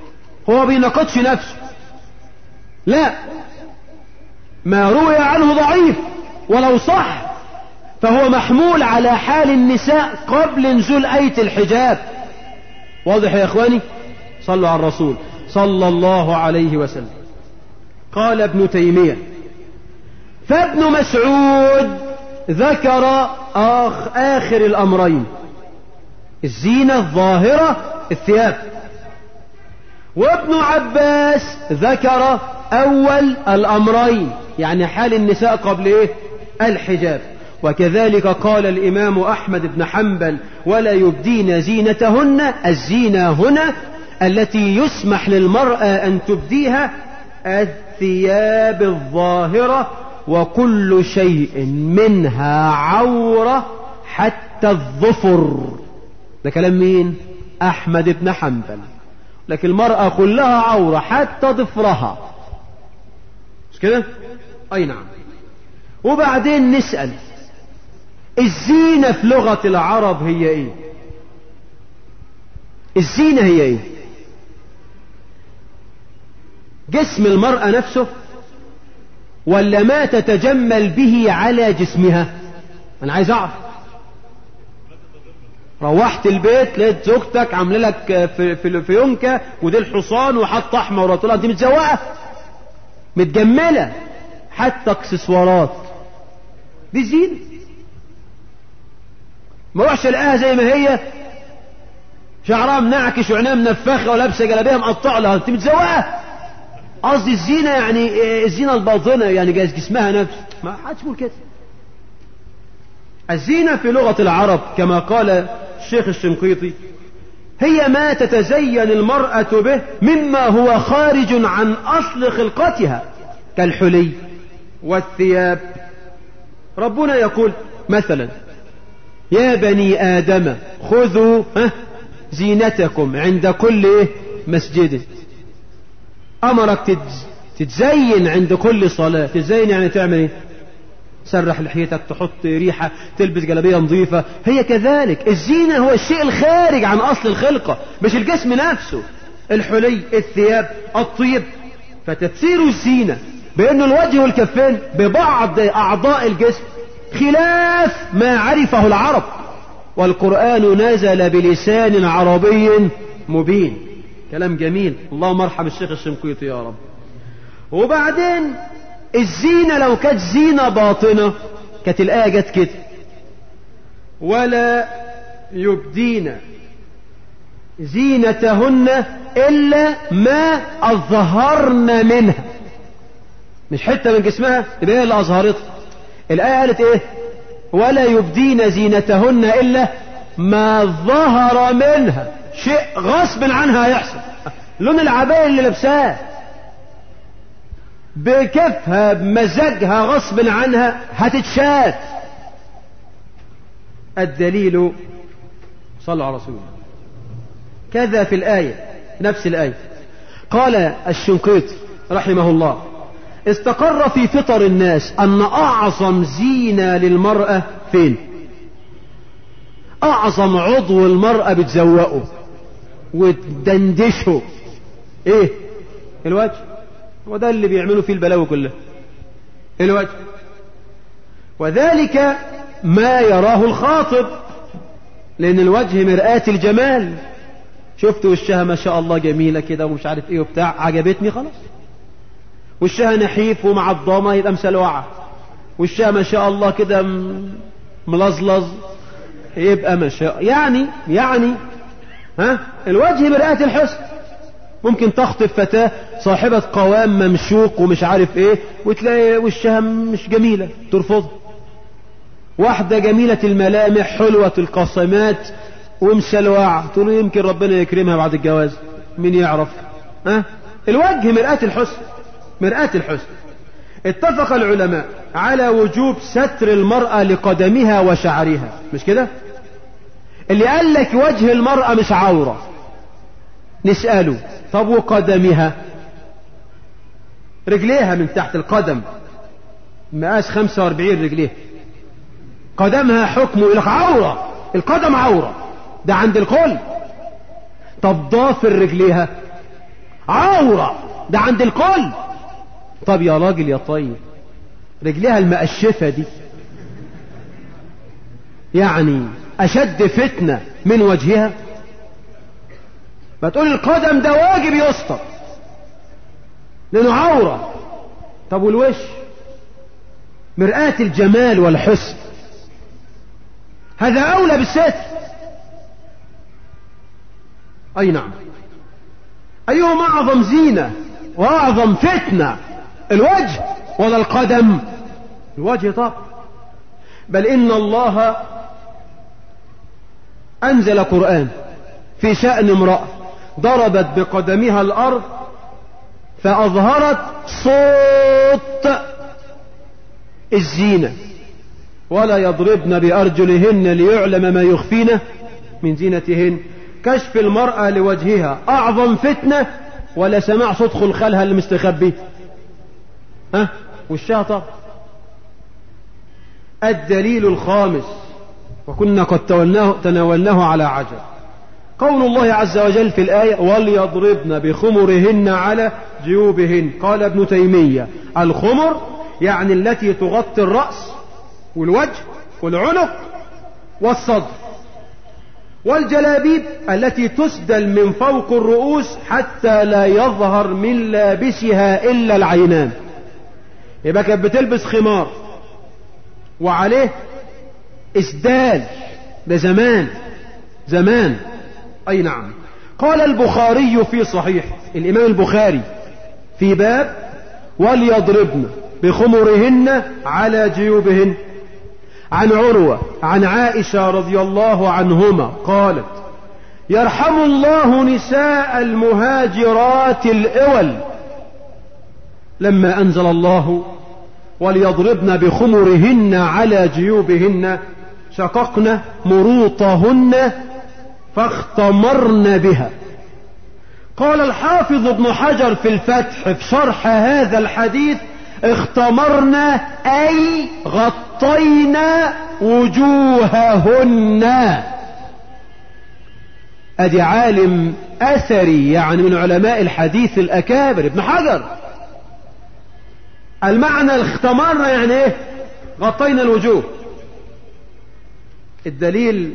هو بيناقضش نفسه، لا، ما روي عنه ضعيف، ولو صح فهو محمول على حال النساء قبل نزول آية الحجاب. واضح يا إخواني؟ صلوا على الرسول صلى الله عليه وسلم. قال ابن تيمية: فابن مسعود ذكر آخر الأمرين، الزينة الظاهرة الثياب، وابن عباس ذكر أول الأمرين يعني حال النساء قبل إيه؟ الحجاب. وكذلك قال الإمام أحمد بن حنبل: ولا يبدين زينتهن، الزينة هنا التي يسمح للمرأة أن تبديها الثياب الظاهرة، وكل شيء منها عورة حتى الظفر. ده كلام مين؟ أحمد بن حنبل. لكن المرأة كلها عورة حتى ظفرها، مش كده؟ أي نعم. وبعدين نسأل: الزينة في لغة العرب هي ايه؟ الزينة هي ايه؟ جسم المرأة نفسه، ولا ما تتجمل به على جسمها؟ انا عايز اعرف. روحت البيت لقيت زوجتك عامله لك في يونكه ودي الحصان وحط احمر، وتقول انت متزوقه متجمله حتى اكسسوارات، دي زينه. ما روحش الاقيها زي ما هي شعرها منعكش وعينها منفخه ولابسه جلابيه مقطعه، لها انت متزوقه. قصدي الزينه يعني الزينه الباطنه، يعني جايز جسمها نفسه، ما حدش يقول كده. الزينه في لغه العرب كما قال الشيخ الشنقيطي هي ما تتزين المرأة به مما هو خارج عن أصل خلقتها كالحلي والثياب. ربنا يقول مثلا: يا بني آدم خذوا زينتكم عند كل مسجد. أمرك تتزين عند كل صلاة. تتزين يعني تعمل ايه؟ تسرح لحيتك، تحط ريحة، تلبس جلابية نظيفة. هي كذلك الزينة هو الشيء الخارج عن أصل الخلقة، مش الجسم نفسه. الحلي، الثياب، الطيب. فتفسير الزينة بأن الوجه والكفين ببعض أعضاء الجسم خلاف ما عرفه العرب، والقرآن نزل بلسان عربي مبين. كلام جميل، اللهم ارحم الشيخ الشنقيطي يا رب. وبعدين الزينة لو كانت زينة باطنة كانت الآية جت كده: ولا يبدين زينتهن إلا ما أظهرن منها. مش حتة من جسمها يبقى هي اللي أظهرتها. الآية قالت إيه؟ ولا يبدين زينتهن إلا ما ظهر منها، شيء غصب عنها هيحصل. لون العباية اللي لابساه بكيفها بمزاجها غصب عنها هتتشاف. الدليل صلوا على رسول الله. كذا في الآية، نفس الآية قال الشنقيطي رحمه الله: استقر في فطر الناس أن أعظم زينة للمرأة فين؟ أعظم عضو المرأة بتزوقه وتدندشه إيه؟ الوجه. وده اللي بيعملوا فيه البلاوي كلها، الوجه. وذلك ما يراه الخاطب، لأن الوجه مرآة الجمال. شفت وشها ما شاء الله جميلة كده ومش عارف ايه وبتاع، عجبتني خلاص. وشها نحيف ومعضمة يبقى مسلوعة. وشها ما شاء الله كده ملظلظ يبقى ما شاء يعني الوجه مرآة الحسن. ممكن تخطب فتاة صاحبة قوام ممشوق ومش عارف ايه وتلاقي وشها مش جميلة ترفضها. واحدة جميلة الملامح حلوة القصمات ومسلوعة تقول له يمكن ربنا يكرمها بعد الجواز، مين يعرف. الوجه مرآة الحسن، مرآة الحسن. اتفق العلماء على وجوب ستر المرأة لقدمها وشعرها، مش كده؟ اللي قال لك وجه المرأة مش عورة نسأله: طب وقدمها؟ رجليها من تحت القدم مقاس 45 رجليها، قدمها حكمه يقول لك عورة، القدم عورة، ده عند الكل. طب ضافر رجليها عورة، ده عند الكل. طب يا راجل يا طيب، رجليها المقشفة دي يعني أشد فتنة من وجهها؟ ما تقول القدم ده واجب يستر لأنه عورة. طب والوش؟ مرآة الجمال والحسن، هذا أولى بالستر. أي نعم. أيهما أعظم زينة وأعظم فتنة، الوجه ولا القدم؟ الوجه طبعا. بل إن الله أنزل قرآن في شأن امرأة ضربت بقدمها الأرض فأظهرت صوت الزينة، ولا يضربن بأرجلهن ليعلم ما يخفين من زينتهن. كشف المرأة لوجهها أعظم فتنة ولا سماع صوت خلخالها المستخبي؟ وشها طبعا. الدليل الخامس، وكنا قد تناولناه على عجل، قول الله عز وجل في الآية وليضربن بخمرهن على جيوبهن. قال ابن تيمية الخمر يعني التي تغطي الرأس والوجه والعنق والصدر، والجلابيب التي تسدل من فوق الرؤوس حتى لا يظهر من لابسها إلا العينان. يبقى كانت بتلبس خمار وعليه إسدال، ده زمان. أي نعم. قال البخاري في صحيح، الإمام البخاري في باب وليضربن بخمرهن على جيوبهن، عن عروة عن عائشة رضي الله عنهما قالت يرحم الله نساء المهاجرات الأول لما أنزل الله وليضربن بخمرهن على جيوبهن شققن مروطهن فاختمرن بها. قال الحافظ ابن حجر في الفتح في شرح هذا الحديث اختمرن أي غطينا وجوههن. ادي عالم اثري يعني من علماء الحديث الاكابر ابن حجر. المعنى اختمرنا يعني ايه؟ غطينا الوجوه. الدليل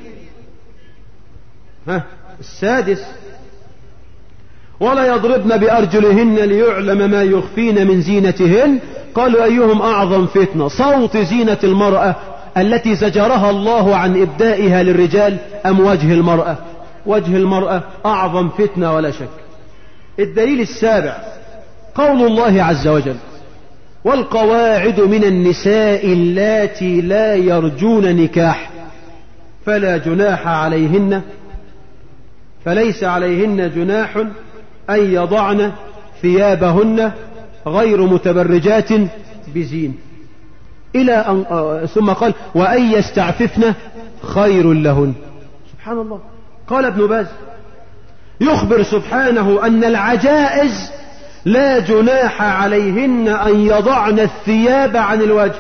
السادس ولا يضربن بأرجلهن ليعلم ما يخفين من زينتهن. قالوا أيهم أعظم فتنة، صوت زينة المرأة التي زجرها الله عن إبدائها للرجال أم وجه المرأة؟ وجه المرأة أعظم فتنة ولا شك. الدليل السابع قول الله عز وجل والقواعد من النساء اللاتي لا يرجون نكاح فلا جناح عليهن فليس عليهن جناح أن يضعن ثيابهن غير متبرجات بزين إلى أن ثم قال وأن يستعففن خير لهن. سبحان الله. قال ابن باز يخبر سبحانه أن العجائز لا جناح عليهن أن يضعن الثياب عن الوجه،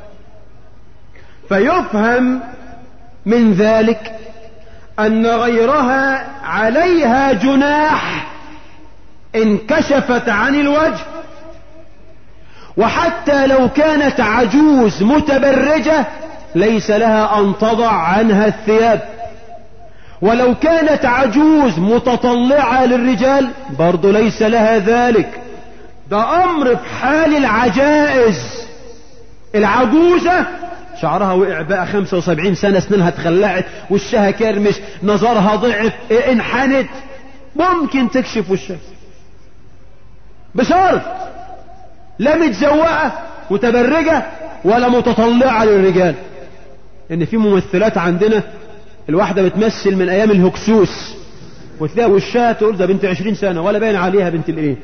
فيفهم من ذلك أن غيرها عليها جناح إن كشفت عن الوجه، وحتى لو كانت عجوز متبرجة ليس لها أن تضع عنها الثياب، ولو كانت عجوز متطلعة للرجال برضو ليس لها ذلك. ده أمر في حال العجائز. العجوزة شعرها وقع بقى 75 سنة، سنانها اتخلعت، وشها كرمش، نظرها ضعف، انحنت، ممكن تكشف وشها بشرط لا متزوقة متبرجة ولا متطلعة للرجال. ان في ممثلات عندنا الواحدة بتمثل من ايام الهكسوس وتلاقي وشها تقول ده بنت 20 سنة ولا باين عليها بنت الايه.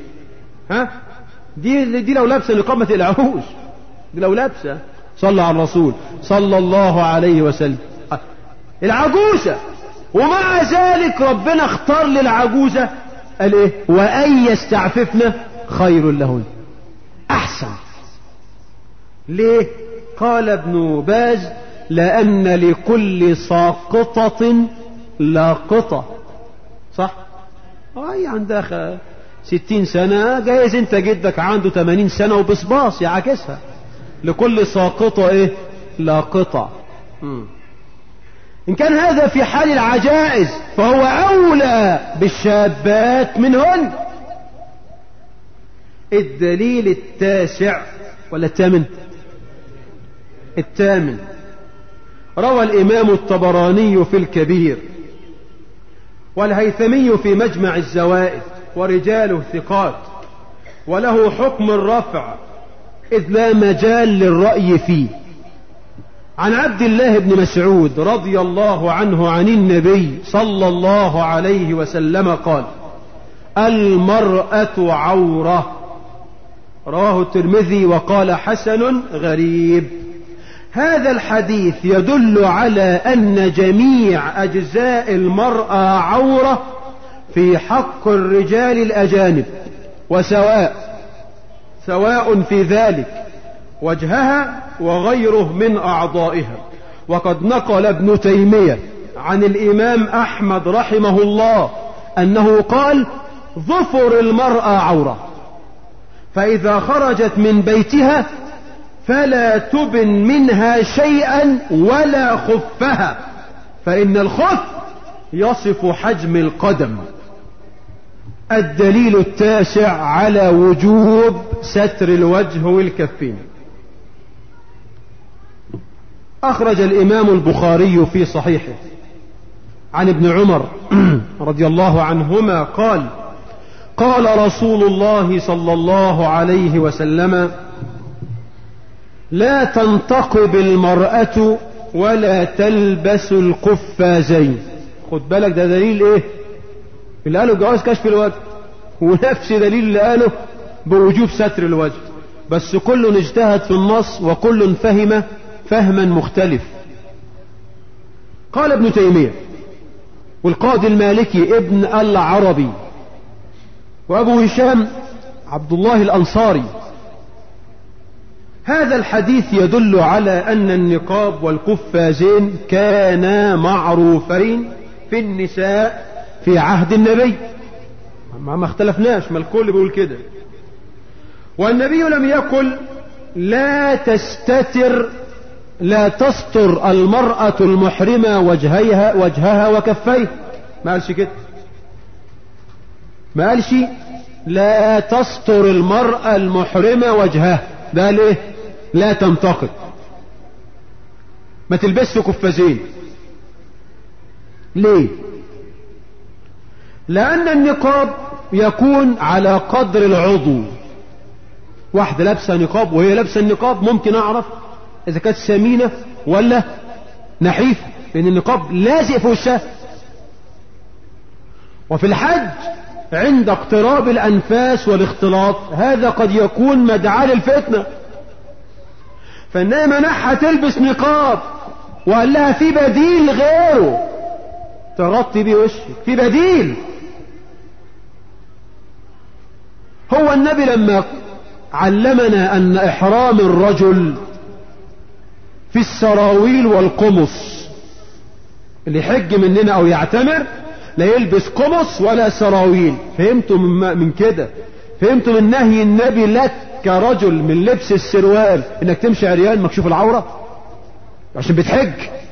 دي لو لابسة نقاب ما تقلعوش، دي لو لابسة صلى على الرسول صلى الله عليه وسلم. العجوزة، ومع ذلك ربنا اختار للعجوزة قال ايه وأن يستعففن خير لهن، احسن. ليه؟ قال ابن باز لأن لكل ساقطة لاقطة. صح؟ هي عندها 60 سنة، جايز انت جدك عنده 80 سنة وبصباص يعكسها، لكل ساقطة ايه لاقطة. إن كان هذا في حال العجائز فهو أولى بالشابات منهن. الدليل التاسع ولا الثامن؟ الثامن. روى الإمام الطبراني في الكبير والهيثمي في مجمع الزوائد ورجاله ثقات، وله حكم الرفع إذ لا مجال للرأي فيه، عن عبد الله بن مسعود رضي الله عنه عن النبي صلى الله عليه وسلم قال: المرأة عورة. رواه الترمذي وقال حسن غريب. هذا الحديث يدل على أن جميع أجزاء المرأة عورة في حق الرجال الأجانب، سواء في ذلك وجهها وغيره من أعضائها. وقد نقل ابن تيمية عن الإمام أحمد رحمه الله أنه قال: ظفر المرأة عورة، فإذا خرجت من بيتها فلا تبن منها شيئا ولا خفها، فإن الخف يصف حجم القدم. الدليل التاسع على وجوب ستر الوجه والكفين. أخرج الإمام البخاري في صحيحه عن ابن عمر رضي الله عنهما قال: قال رسول الله صلى الله عليه وسلم: لا تنتقب المرأة ولا تلبس القفازين. خد بالك، ده دليل ايه اللي قاله جواز كشف الوجه، ونفس دليل اللي قاله بوجوب ستر الوجه، بس كل اجتهد في النص وكل فهم فهما مختلف. قال ابن تيمية والقاضي المالكي ابن العربي وابو هشام عبد الله الانصاري: هذا الحديث يدل على أن النقاب والقفازين كانا معروفين في النساء في عهد النبي، ما اختلفناش، ما الكل بيقول كده. والنبي لم يقل لا تستر المرأة المحرمة وجهها وكفيها، ما قالش كده، ما قالش لا تستر المرأة المحرمة وجهها، ده ليه؟ لا تنتقد، ما تلبسش قفازين. ليه؟ لأن النقاب يكون على قدر العضو. واحدة لابسة نقاب وهي لابسة النقاب ممكن أعرف إذا كانت سمينة ولا نحيفة، لأن النقاب لازق في وشها. وفي الحج عند اقتراب الأنفاس والاختلاط هذا قد يكون مدعاة للفتنة، فإنها منحها تلبس نقاب وقال لها في بديل غيره تغطي بيه وشك، في بديل. هو النبي لما علمنا أن إحرام الرجل في السراويل والقمص، اللي يحج مننا أو يعتمر لا يلبس قمص ولا سراويل. فهمتوا من كده؟ فهمتوا من نهي النبي لك كرجل من لبس السروال انك تمشي عريان مكشوف العورة عشان بتحج؟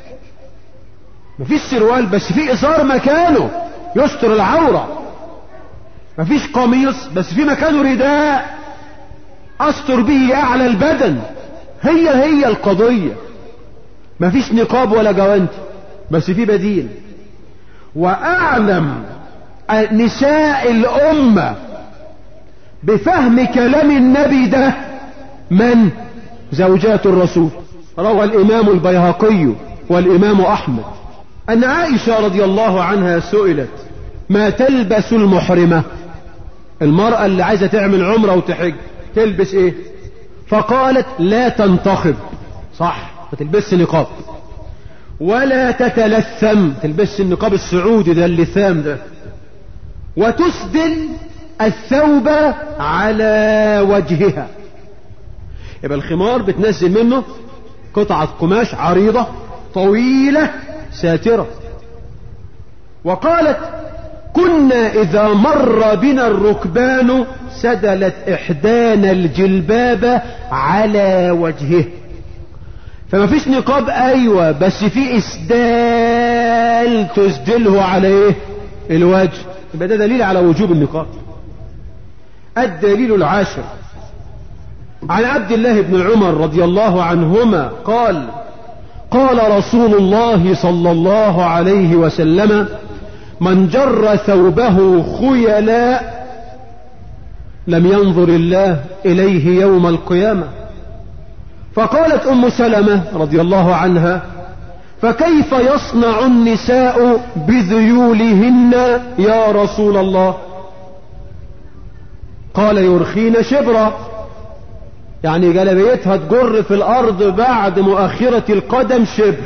مفيش سروال بس في إزار مكانه يستر العورة، مفيش قميص بس في مكانه رداء أستر به أعلى البدن. هي القضية، مفيش نقاب ولا جوانتي بس في بديل. وأعلم نساء الأمة بفهم كلام النبي ده من؟ زوجات الرسول. روى الإمام البيهقي والإمام أحمد أن عائشة رضي الله عنها سئلت: ما تلبس المحرمة؟ المرأة اللي عايزة تعمل عمرة وتحج تلبس ايه؟ فقالت: لا تنتخب، صح، ما تلبس نقاب، ولا تتلثم، تلبس النقاب السعودي ده اللثام ده، وتسدل الثوب على وجهها. يبقى الخمار بتنزل منه قطعة قماش عريضة طويلة ساترة. وقالت: كنا إذا مر بنا الركبان سدلت إحدانا الجلباب على وجهه. فما فيش نقاب، أيوة، بس في إسدال تسدله على إيه؟ الوجه. يبقى ده دليل على وجوب النقاب. الدليل العاشر عن عبد الله بن عمر رضي الله عنهما قال: قال رسول الله صلى الله عليه وسلم: من جر ثوبه خيلاء لم ينظر الله إليه يوم القيامة. فقالت أم سلمة رضي الله عنها: فكيف يصنع النساء بذيولهن يا رسول الله؟ قال: يرخين شبرا، يعني جلبيتها تجر في الأرض بعد مؤخرة القدم شبر.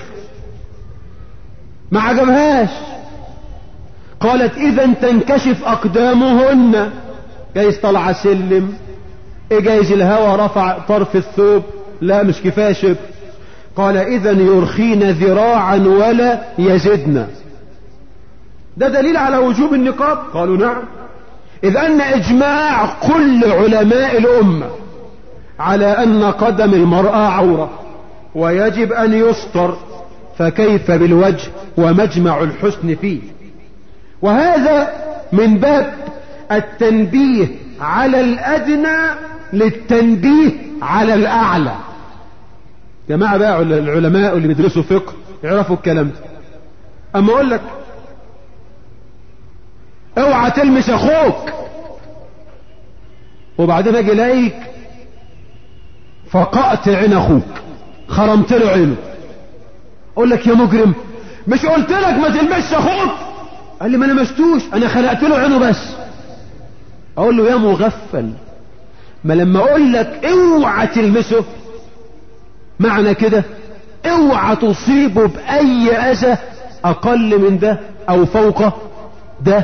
ما عجبهاش. قالت: إذا تنكشف أقدامهن، جايز طلع سلم، جايز الهوى رفع طرف الثوب، لا مش كفاية شبر. قال: إذا يرخين ذراعا ولا يزدن. ده دليل على وجوب النقاب؟ قالوا: نعم. إذ أن إجماع كل علماء الأمة على أن قدم المرأة عورة ويجب أن يستر، فكيف بالوجه ومجمع الحسن فيه؟ وهذا من باب التنبيه على الأدنى للتنبيه على الأعلى. جماعة بقى العلماء اللي بيدرسوا فقه يعرفوا الكلام ده. أما أقول لك اوعى تلمس أخوك، وبعدين أجي إليك فقأت عين أخوك، خرمت له عينه، أقول لك: يا مجرم، مش قلت لك ما تلمسش أخوك؟ قال لي: ما لمستوش، أنا خلقت له عينه بس. أقول له: يا مغفل، ما لما أقول لك اوعى تلمسه معنى كده اوعى تصيبه بأي أذى أقل من ده أو فوق ده.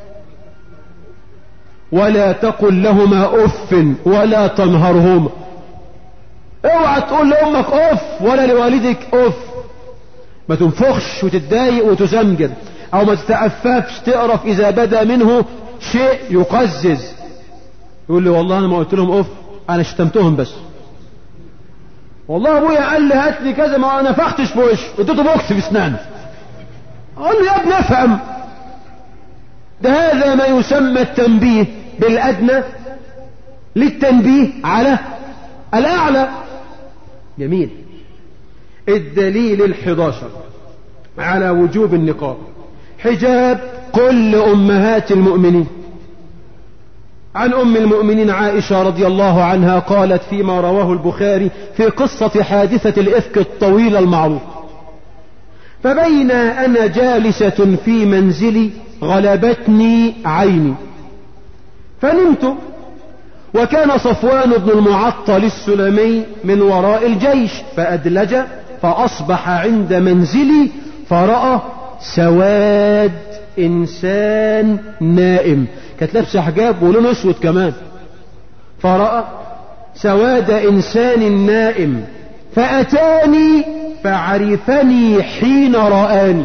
ولا تقل لهما أف ولا تنهرهما. اوعى تقول لأمك أف ولا لوالدك أف. ما تنفخش وتتضايق وتزمجر، أو ما تتأففش تقرف إذا بدا منه شيء يقزز. يقول لي: والله أنا ما قلت لهم أف، أنا شتمتهم بس. والله أبويا قال لي هات لي كذا، ما أنا نفختش في وشه، اديته بوكس في اسناني. أقول له: يا ابني افهم، ده هذا ما يسمى التنبيه بالأدنى للتنبيه على الأعلى. جميل. الدليل 11 على وجوب النقاب حجاب كل أمهات المؤمنين. عن أم المؤمنين عائشة رضي الله عنها قالت فيما رواه البخاري في قصة حادثة الإفك الطويلة المعروف: فبين أنا جالسة في منزلي غلبتني عيني فنمت، وكان صفوان بن المعطل السلمي من وراء الجيش فأدلج، فأصبح عند منزلي فرأى سواد إنسان نائم. كانت لابسة حجاب ولون أسود كمان. فرأى سواد إنسان نائم فأتاني فعرفني حين رآني،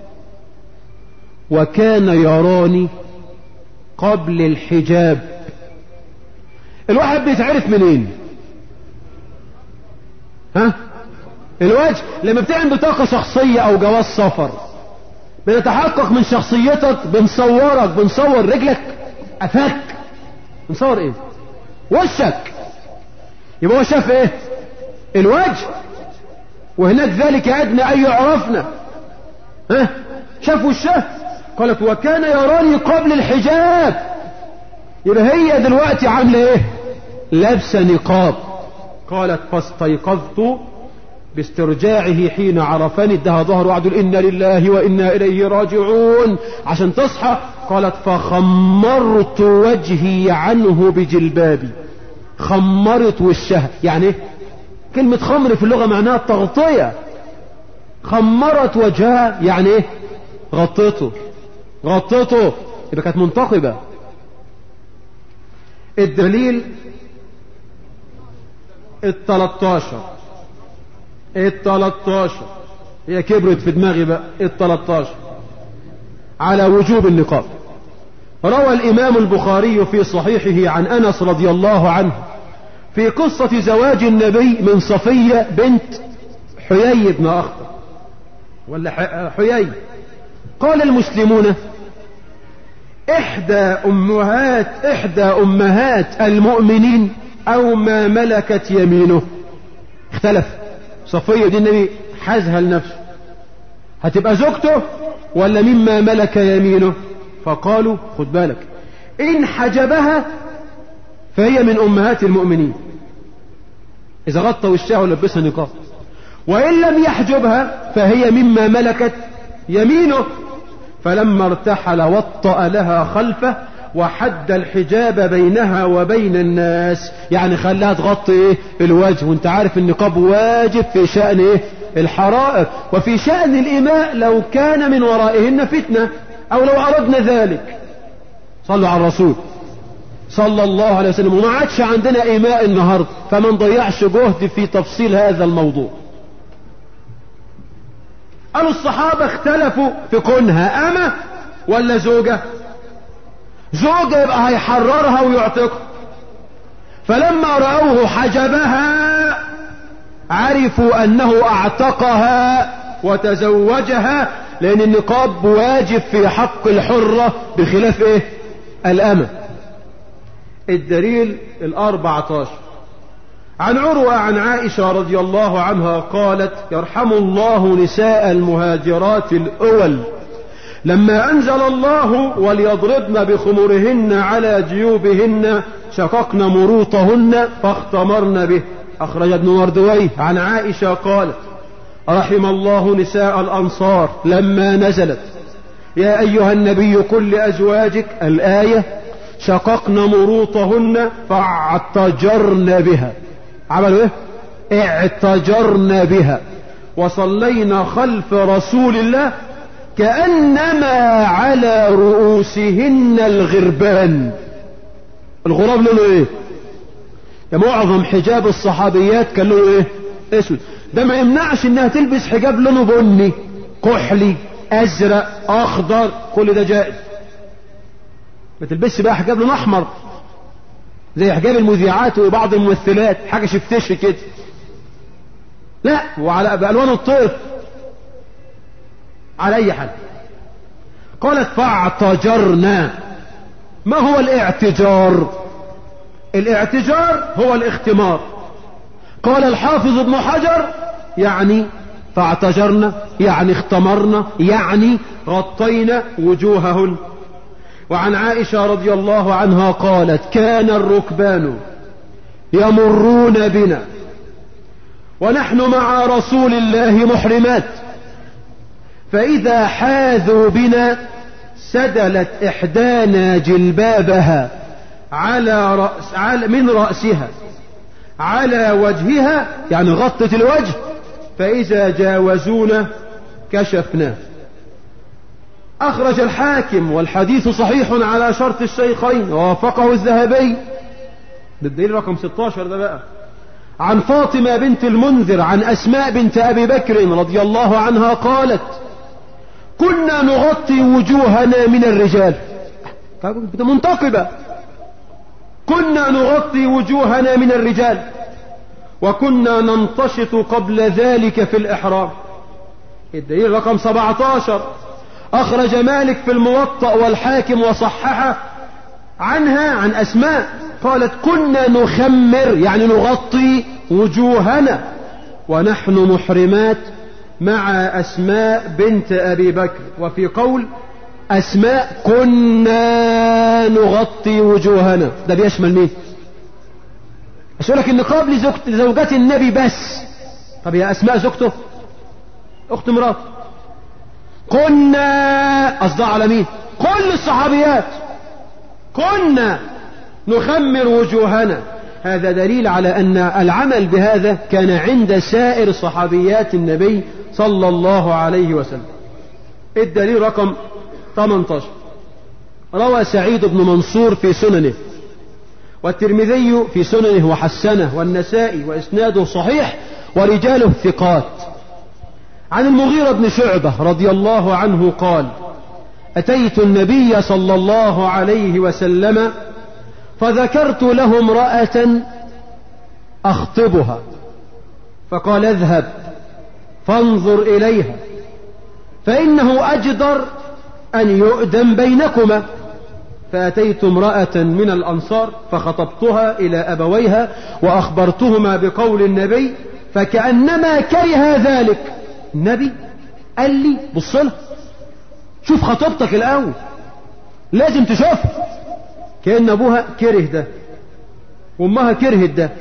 وكان يراني قبل الحجاب. الواحد بيتعرف منين؟ الوجه. لما بتعمل بطاقة شخصية او جواز سفر بنتحقق من شخصيتك، بنصورك، بنصور رجلك، قفاك، بنصور ايه؟ وشك. يبقى هو شاف ايه؟ الوجه. وهناك ذلك أدنى أن يعرفنا. شاف وشه. قالت: وكان يراني قبل الحجاب. يبقى هي دلوقتي عامله ايه؟ لابسه نقاب. قالت: فاستيقظت باسترجاعه حين عرفني، ادها ظهر وعدل إنا لله وإنا إليه راجعون عشان تصحى. قالت: فخمرت وجهي عنه بجلبابي. خمرت وشها يعني ايه؟ كلمة خمر في اللغة معناها التغطية. خمرت وجهها يعني ايه؟ غطته. يبقى كانت منتقبة. الدليل 13 هي كبرت في دماغي بقى. 13 على وجوب النقاب روى الإمام البخاري في صحيحه عن أنس رضي الله عنه في قصة زواج النبي من صفية بنت حيي بن أخطب ولا حيي. قال المسلمون إحدى أمهات المؤمنين أو ما ملكت يمينه. اختلف. صفية دي النبي حازها لنفسه، هتبقى زوجته ولا مما ملك يمينه؟ فقالوا خد بالك، إن حجبها فهي من أمهات المؤمنين إذا غطى وشها ولبسها نقاب، وإن لم يحجبها فهي مما ملكت يمينه. فلما ارتحل وطأ لها خلفه وحد الحجاب بينها وبين الناس، يعني خلاها تغطي الوجه. وانت عارف النقاب واجب في شأن الحرائر وفي شأن الإماء لو كان من ورائهن فتنة أو لو أردنا ذلك. صلوا على الرسول صلى الله عليه وسلم. وما عادش عندنا إماء النهاردة، فما نضيعش جهد في تفصيل هذا الموضوع. قالوا الصحابة اختلفوا في كونها أمة ولا زوجة. زوجة يبقى هيحررها ويعتقها، فلما رأوه حجبها عرفوا أنه اعتقها وتزوجها، لأن النقاب واجب في حق الحرة بخلاف الأمة. الدليل 14 عن عروة عن عائشة رضي الله عنها قالت يرحم الله نساء المهاجرات الأول لما أنزل الله وليضربن بخمرهن على جيوبهن شققن مروطهن فاختمرن به. أخرج ابن مردويه عن عائشة قالت رحم الله نساء الأنصار لما نزلت يا أيها النبي قل لأزواجك الآية شققن مروطهن فاعتجرن بها. عملوا اعتجرن بها وصلينا خلف رسول الله كأنما على رؤوسهن الغربان. الغراب لونه يا معظم حجاب الصحابيات كان لونه اسود. ده ما يمنعش انها تلبس حجاب لونه بني كحلي ازرق اخضر، كل ده جائز. ما تلبسش بقى حجاب لونه احمر زي حجاب المذيعات وبعض الممثلات، حاجة شفتش كده، لا، وعلى بألوان الطيف. على اي حال قالت فاعتجرنا. ما هو الاعتجار؟ الاعتجار هو الاختمار. قال الحافظ ابن حجر يعني فاعتجرنا يعني اختمرنا يعني غطينا وجوههن. وعن عائشة رضي الله عنها قالت كان الركبان يمرون بنا ونحن مع رسول الله محرمات، فإذا حاذوا بنا سدلت إحدانا جلبابها من رأسها على وجهها، يعني غطت الوجه، فإذا جاوزونا كشفناه. أخرج الحاكم والحديث صحيح على شرط الشيخين ووافقه الذهبي. بالدليل رقم 16 ده بقى عن فاطمة بنت المنذر عن أسماء بنت أبي بكر رضي الله عنها قالت كنا نغطي وجوهنا من الرجال. منتقبة. كنا نغطي وجوهنا من الرجال وكنا ننتشط قبل ذلك في الإحرام. الدليل رقم 17 أخرج مالك في الموطأ والحاكم وصححه عنها عن أسماء قالت كنا نخمر يعني نغطي وجوهنا ونحن محرمات مع أسماء بنت أبي بكر. وفي قول أسماء كنا نغطي وجوهنا، ده بيشمل مين؟ أقول لك النقاب لزوجات النبي بس. طب يا أسماء زوجته أخت مرات كنا أصدع على مين؟ كل الصحابيات كنا نخمر وجوهنا. هذا دليل على أن العمل بهذا كان عند سائر صحابيات النبي صلى الله عليه وسلم. الدليل رقم 18 روى سعيد بن منصور في سننه والترمذي في سننه وحسنه والنسائي وإسناده صحيح ورجاله ثقات عن المغيرة بن شعبة رضي الله عنه قال أتيت النبي صلى الله عليه وسلم فذكرت له امرأة أخطبها، فقال اذهب فانظر إليها فإنه أجدر أن يؤدم بينكما. فأتيت امرأة من الأنصار فخطبتها إلى أبويها وأخبرتهما بقول النبي، فكأنما كره ذلك. النبي قال لي بصلها، شوف خطبتك الأول، لازم تشوفها. كأن أبوها كره ده وأمها كرهت ده.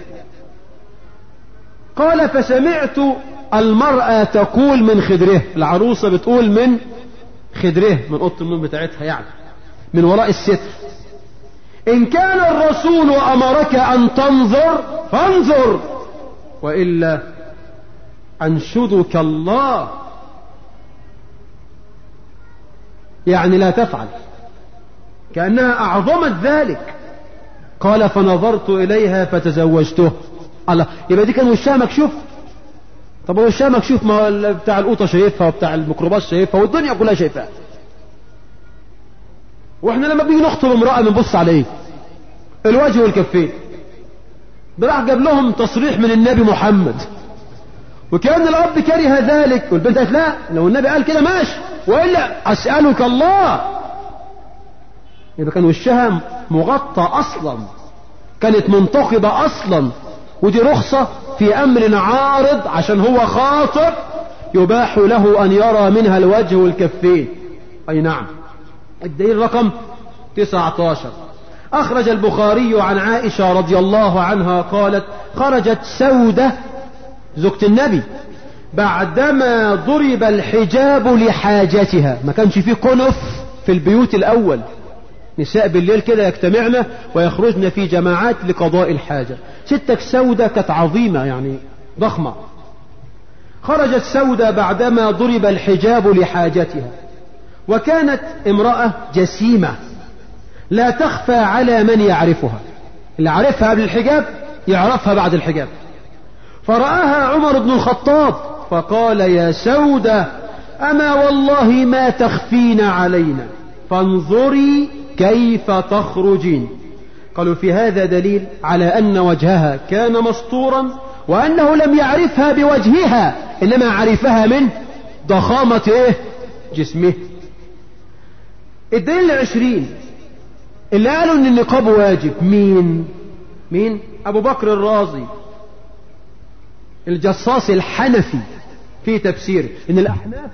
قال فسمعت المرأة تقول من خدره، العروسة بتقول من خدره، من أوضة النوم بتاعتها يعني، من وراء الستر: إن كان الرسول أمرك أن تنظر فانظر، وإلا أنشدك الله، يعني لا تفعل، كأنها أعظمت ذلك. قال فنظرت إليها فتزوجته. الله، يبقى دي كان وشها مكشوف. طب وشها مكشوف، ما بتاع القوطة شايفها وبتاع الميكروباص شايفها والدنيا كلها شايفها. واحنا لما بنيجي نخطب امرأة بنبص على ايه؟ الوجه والكفين. ده راح جاب لهم تصريح من النبي محمد، وكان الأب كره ذلك، والبنت قالت لا، لو النبي قال كده ماشي، وإلا أسألك الله. يبقى كان وشها مغطى أصلا، كانت منتقبة أصلا، ودي رخصة في أمر عارض، عشان هو خاطب يباح له أن يرى منها الوجه والكفين. أي نعم. الدليل رقم 19: أخرج البخاري عن عائشة رضي الله عنها قالت: خرجت سودة زوجة النبي بعدما ضرب الحجاب لحاجتها. ما كانش فيه كنف في البيوت الأول، نساء بالليل كده يجتمعن ويخرجن في جماعات لقضاء الحاجة. ستك سودة كانت عظيمة يعني ضخمة. خرجت سودة بعدما ضرب الحجاب لحاجتها، وكانت امرأة جسيمة لا تخفى على من يعرفها، اللي عرفها قبل الحجاب يعرفها بعد الحجاب. فرآها عمر بن الخطاب فقال: يا سودة، أما والله ما تخفين علينا، فانظري كيف تخرجين. قالوا في هذا دليل على أن وجهها كان مستورا، وأنه لم يعرفها بوجهها، إنما عرفها من ضخامة جسمه. الدليل 20 اللي قالوا ان النقاب واجب مين؟ أبو بكر الرازي الجصاص الحنفي في تفسيره ان الأحناف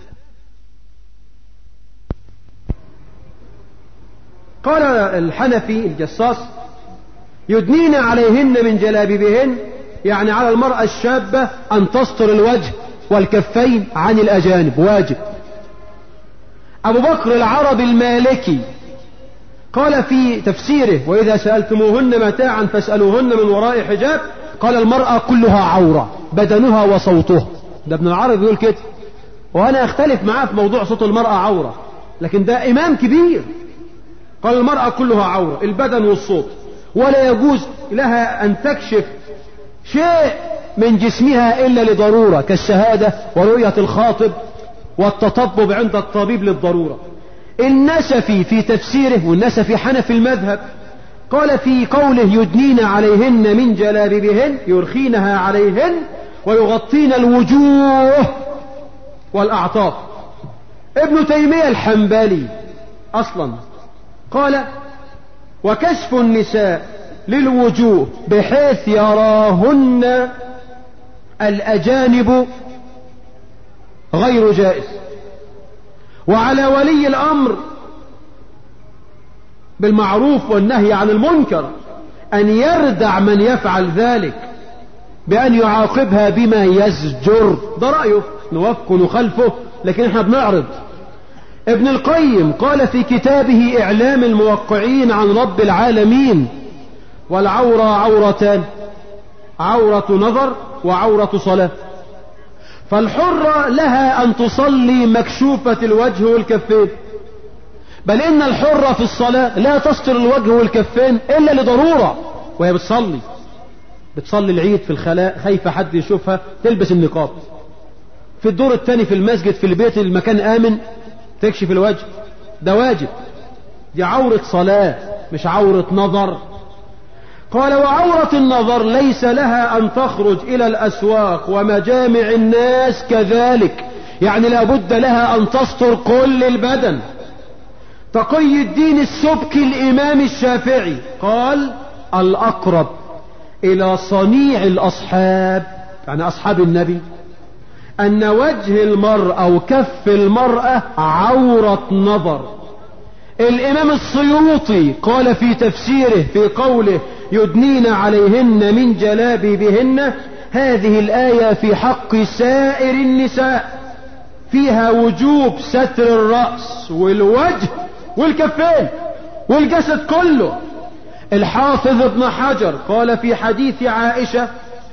قال الحنفي الجصاص: يدنين عليهن من جلابيبهن، يعني على المرأة الشابة أن تستر الوجه والكفين عن الأجانب، واجب. أبو بكر العربي المالكي قال في تفسيره: وإذا سألتموهن متاعا فاسألوهن من وراء حجاب، قال: المرأة كلها عورة، بدنها وصوتها. ده ابن العربي بيقول كده، وأنا أختلف معاه في موضوع صوت المرأة عورة، لكن ده إمام كبير. قال: المرأة كلها عورة، البدن والصوت، ولا يجوز لها أن تكشف شيء من جسمها إلا لضرورة، كالشهادة ورؤية الخاطب والتطبب عند الطبيب للضرورة. النسفي في تفسيره، والنسفي حنفي المذهب، قال في قوله: يدنين عليهن من جلابيبهن، يرخينها عليهن ويغطين الوجوه والأعطاف. ابن تيمية الحنبلي أصلا قال: وكشف النساء للوجوه بحيث يراهن الأجانب غير جائز، وعلى ولي الأمر بالمعروف والنهي عن المنكر أن يردع من يفعل ذلك بأن يعاقبها بما يزجر. ده رأيه، نوافقه نخلفه، لكن احنا بنعرض. ابن القيم قال في كتابه إعلام الموقعين عن رب العالمين: والعورة عورتان، عورة نظر وعورة صلاة. فالحرة لها أن تصلي مكشوفة الوجه والكفين، بل إن الحرة في الصلاة لا تستر الوجه والكفين إلا لضرورة، وهي بتصلي العيد في الخلاء، خايفة حد يشوفها تلبس النقاب. في الدور الثاني في المسجد في البيت المكان آمن تكشف الوجه. ده واجب، دي عورة صلاة مش عورة نظر. قال وعورة النظر ليس لها أن تخرج إلى الأسواق ومجامع الناس كذلك، يعني لابد لها أن تستر كل البدن. تقي الدين السبكي الإمام الشافعي قال الأقرب إلى صنيع الأصحاب، يعني أصحاب النبي، أن وجه المرأة أو كف المرأة عورة نظر. الإمام السيوطي قال في تفسيره في قوله يدنين عليهن من جلابيبهن، هذه الآية في حق سائر النساء فيها وجوب ستر الرأس والوجه والكفين والجسد كله. الحافظ ابن حجر قال في حديث عائشة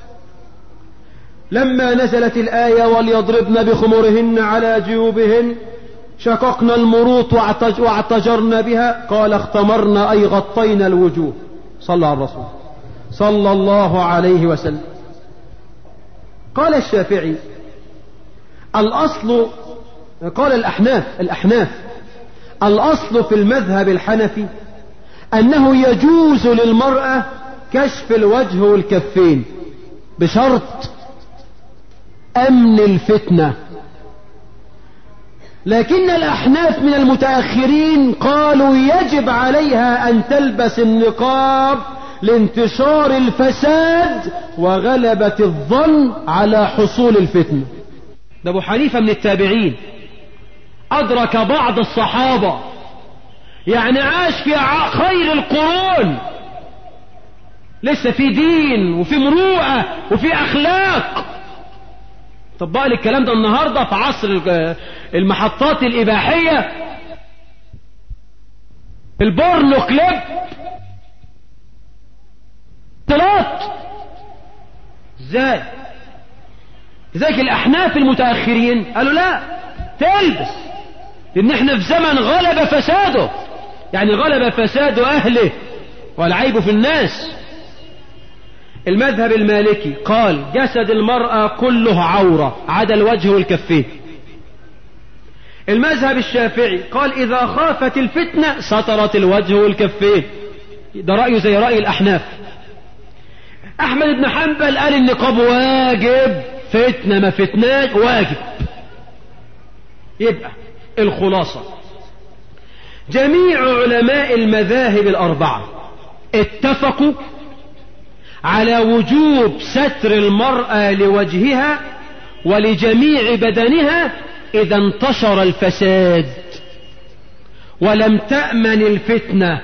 لما نزلت الآية وليضربن بخمرهن على جيوبهن شققنا المروط واعتجرنا بها، قال اختمرنا أي غطينا الوجوه. صلى على الرسول صلى الله عليه وسلم. قال الشافعي الأصل، قال الأحناف الأصل في المذهب الحنفي أنه يجوز للمرأة كشف الوجه والكفين بشرط أمن الفتنة. لكن الأحناف من المتأخرين قالوا يجب عليها أن تلبس النقاب لانتشار الفساد وغلبة الظن على حصول الفتنة. ده أبو حنيفة من التابعين أدرك بعض الصحابة، يعني عاش في خير القرون، لسه في دين وفي مروءة وفي أخلاق. طبق لي الكلام ده النهاردة في عصر المحطات الإباحية، البورنو كليب طلعت ازاي؟ لذلك الأحناف المتأخرين قالوا لا تلبس، لأن احنا في زمن غلب فساده، يعني غلب فساد أهله والعيب في الناس. المذهب المالكي قال جسد المرأة كله عورة عدا الوجه والكفين. المذهب الشافعي قال إذا خافت الفتنة سترت الوجه والكفين. ده رأيه زي رأي الأحناف. أحمد بن حنبل قال النقاب واجب، فتنة ما فتناش واجب. يبقى الخلاصة جميع علماء المذاهب الأربعة اتفقوا على وجوب ستر المرأة لوجهها ولجميع بدنها إذا انتشر الفساد ولم تأمن الفتنة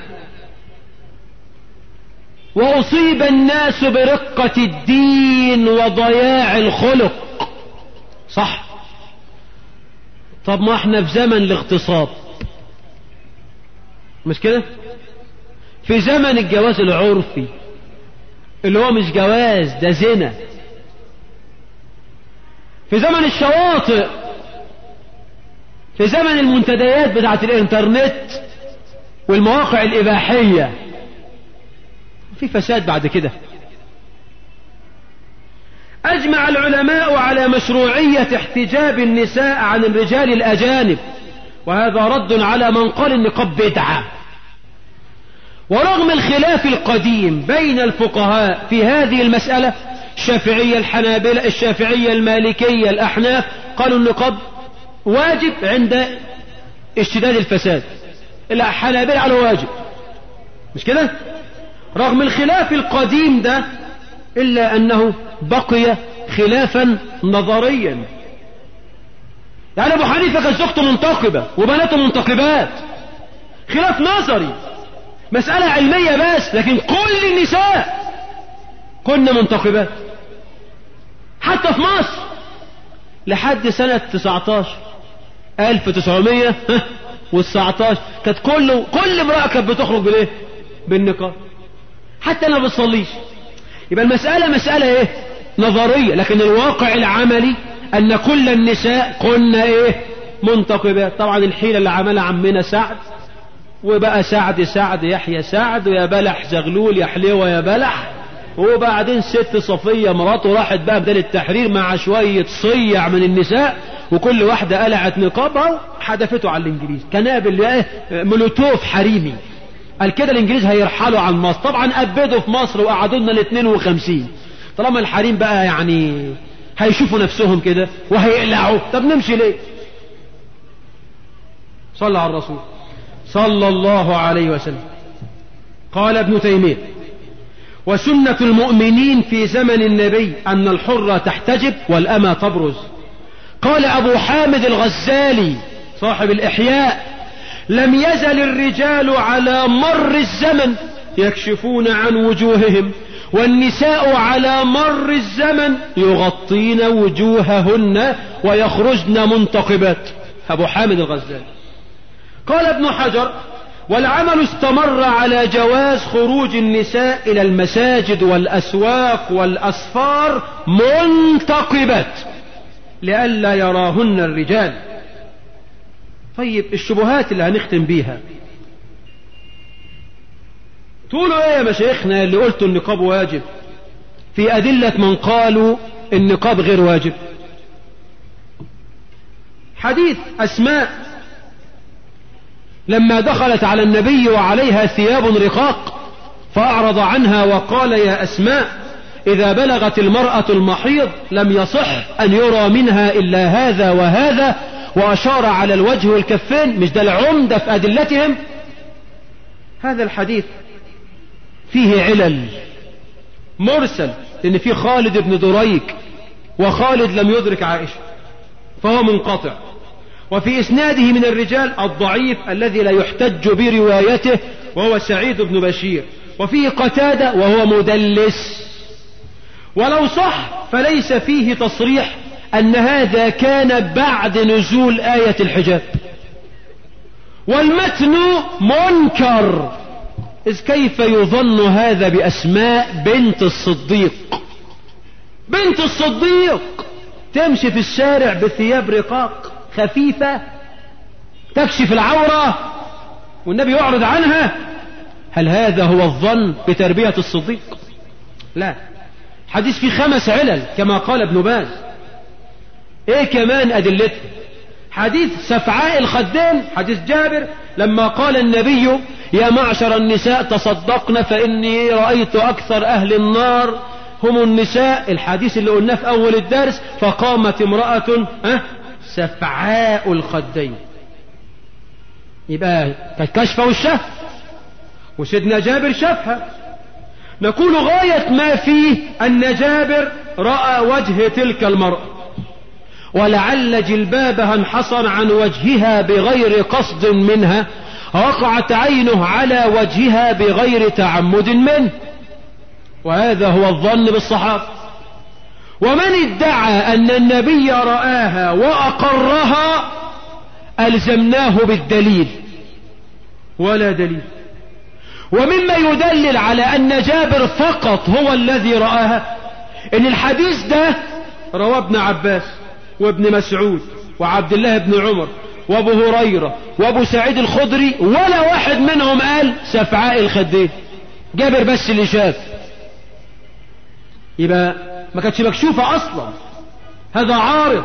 وأصيب الناس برقة الدين وضياع الخلق. صح. طب ما احنا في زمن الاغتصاب، مش كده؟ في زمن الجواز العرفي اللي هو مش جواز، ده زنا. في زمن الشواطئ، في زمن المنتديات بتاعت الانترنت والمواقع الإباحية، في فساد بعد كده. أجمع العلماء على مشروعية احتجاب النساء عن الرجال الأجانب، وهذا رد على من قال النقاب بدعة. ورغم الخلاف القديم بين الفقهاء في هذه المسألة، الشافعية الحنابلة الشافعية المالكية الأحناف قالوا النقاب واجب عند اشتداد الفساد، الحنابلة على واجب، مش كده؟ رغم الخلاف القديم ده إلا أنه بقي خلافا نظريا. يعني أبو حنيفة كان زوجته منتقبة وبناته منتقبات، خلاف نظري، مسألة علمية بس، لكن كل النساء كنا منتقبات حتى في مصر لحد سنة 1919 كانت كل امرأة كانت بتخرج بالايه؟ بالنقاب، حتى انا ما بتصليش. يبقى المسألة مسألة ايه؟ نظرية، لكن الواقع العملي ان كل النساء كنا ايه؟ منتقبات. طبعا الحيلة اللي عملها عمنا سعد، وبقى سعد يحيى سعد، ويا بلح زغلول يا حليوة يا بلح، وبعدين ست صفية مراته راحت بقى بدل التحرير مع شوية صيع من النساء وكل واحدة قلعت نقابها حدفته على الانجليز، كنابل مولوتوف حريمي. قال كده الانجليز هيرحلوا عن مصر. طبعا أبدوا في مصر وقعدوا لنا 52. طالما الحريم بقى يعني هيشوفوا نفسهم كده وهيقلعوا، طب نمشي ليه؟ صلى على الرسول صلى الله عليه وسلم. قال ابن تيمية: وسنة المؤمنين في زمن النبي أن الحرة تحتجب والأمة تبرز. قال أبو حامد الغزالي صاحب الإحياء: لم يزل الرجال على مر الزمن يكشفون عن وجوههم، والنساء على مر الزمن يغطين وجوههن ويخرجن منتقبات. أبو حامد الغزالي. قال ابن حجر: والعمل استمر على جواز خروج النساء إلى المساجد والأسواق والأسفار منتقبات لئلا يراهن الرجال. طيب الشبهات اللي هنختم بيها، تقولوا ايه يا مشايخنا اللي قلتوا النقاب واجب في أدلة من قالوا النقاب غير واجب؟ حديث أسماء لما دخلت على النبي وعليها ثياب رقاق فأعرض عنها وقال: يا أسماء، إذا بلغت المرأة المحيض لم يصح أن يرى منها إلا هذا وهذا، وأشار على الوجه والكفين. مش ده العمدة في أدلتهم؟ هذا الحديث فيه علل، مرسل، لأن فيه خالد بن دريك، وخالد لم يدرك عائشة فهو منقطع. وفي إسناده من الرجال الضعيف الذي لا يحتج بروايته وهو سعيد بن بشير، وفيه قتادة وهو مدلس. ولو صح فليس فيه تصريح أن هذا كان بعد نزول آية الحجاب، والمتن منكر. إذ كيف يظن هذا بأسماء بنت الصديق؟ بنت الصديق تمشي في الشارع بثياب رقاق خفيفة تكشف العورة والنبي يعرض عنها. هل هذا هو الظن بتربية الصديق؟ لا. حديث فيه 5 علل كما قال ابن باز. ايه كمان ادلته؟ حديث سفعاء الخدين، حديث جابر لما قال النبي: يا معشر النساء تصدقن فإني رأيت أكثر أهل النار هم النساء. الحديث اللي قلناه في أول الدرس: فقامت امرأة سفعاء الخدين. يبقى كانت كشفة وشها، وسيدنا جابر شافها. نقول غاية ما فيه أن جابر رأى وجه تلك المرأة، ولعل جلبابها انحصر عن وجهها بغير قصد منها، وقعت عينه على وجهها بغير تعمد منه، وهذا هو الظن بالصحابة. ومن ادعى أن النبي رآها وأقرها ألزمناه بالدليل، ولا دليل. ومما يدلل على أن جابر فقط هو الذي رآها إن الحديث ده رواه ابن عباس وابن مسعود وعبد الله بن عمر وابو هريرة وابو سعيد الخدري، ولا واحد منهم قال سفعاء الخدين. جابر بس اللي شاف. يبقى ما كانتش مكشوفة أصلا، هذا عارض.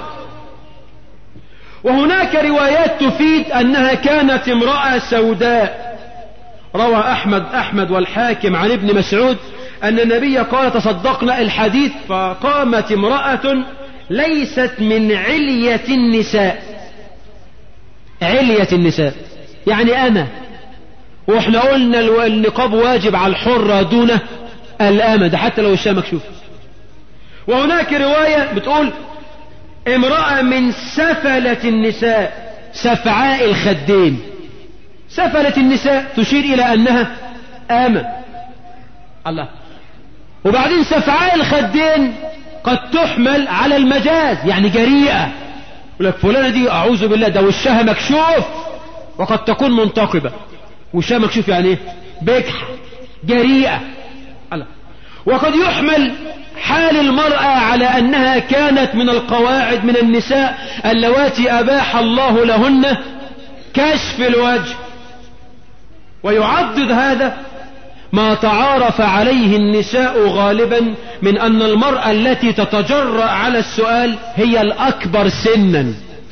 وهناك روايات تفيد أنها كانت امرأة سوداء. روى أحمد والحاكم عن ابن مسعود أن النبي قال: تصدقنا. الحديث: فقامت امرأة ليست من علية النساء. علية النساء يعني أنا، وإحنا قلنا النقاب واجب على الحرة دون الأمة، ده حتى لو الشام مكشوف. وهناك رواية بتقول امرأة من سفلة النساء، سفعاء الخدين. سفلة النساء تشير إلى أنها آمة. الله. وبعدين سفعاء الخدين قد تحمل على المجاز، يعني جريئة. يقول لك فلانة دي أعوذ بالله ده وشها مكشوف، وقد تكون منتقبة. وشها مكشوف يعني ايه؟ بجحة، جريئة. الله. وقد يحمل حال المرأة على أنها كانت من القواعد من النساء اللواتي أباح الله لهن كشف الوجه. ويعضد هذا ما تعارف عليه النساء غالبا من أن المرأة التي تتجرأ على السؤال هي الأكبر سنا،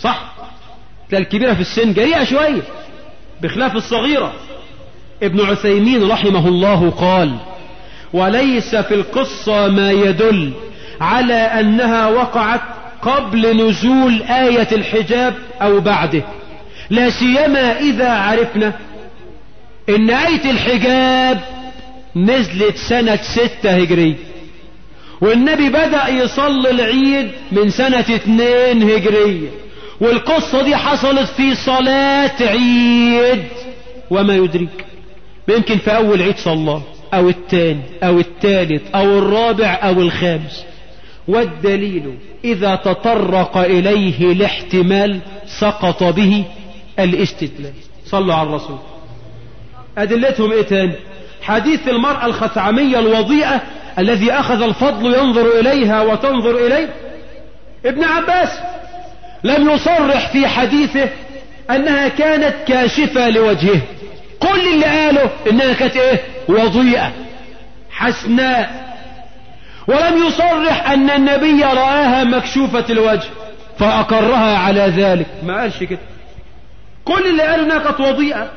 صح؟ تلاقي الكبيرة في السن جريئة شوية بخلاف الصغيرة. ابن عثيمين رحمه الله قال: وليس في القصة ما يدل على أنها وقعت قبل نزول آية الحجاب أو بعده، لا سيما إذا عرفنا إن آية الحجاب نزلت سنة 6 هجرية، والنبي بدأ يصلي العيد من سنة 2 هجرية، والقصة دي حصلت في صلاة عيد. وما يدرك، يمكن في أول عيد صلى أو الثاني أو الثالث أو الرابع أو الخامس. والدليل إذا تطرق إليه الاحتمال سقط به الاستدلال. صلوا على الرسول. أدلتهم إيه تاني؟ حديث المرأة الخثعمية الوضيئة الذي أخذ الفضل ينظر إليها وتنظر إليه. ابن عباس لم يصرح في حديثه أنها كانت كاشفة لوجهه، كل اللي قاله إنها كانت إيه؟ وضيئة حسناء. ولم يصرح أن النبي رآها مكشوفة الوجه فأقرها على ذلك، ما قالش كده. كل اللي قاله إنها كانت وضيئة.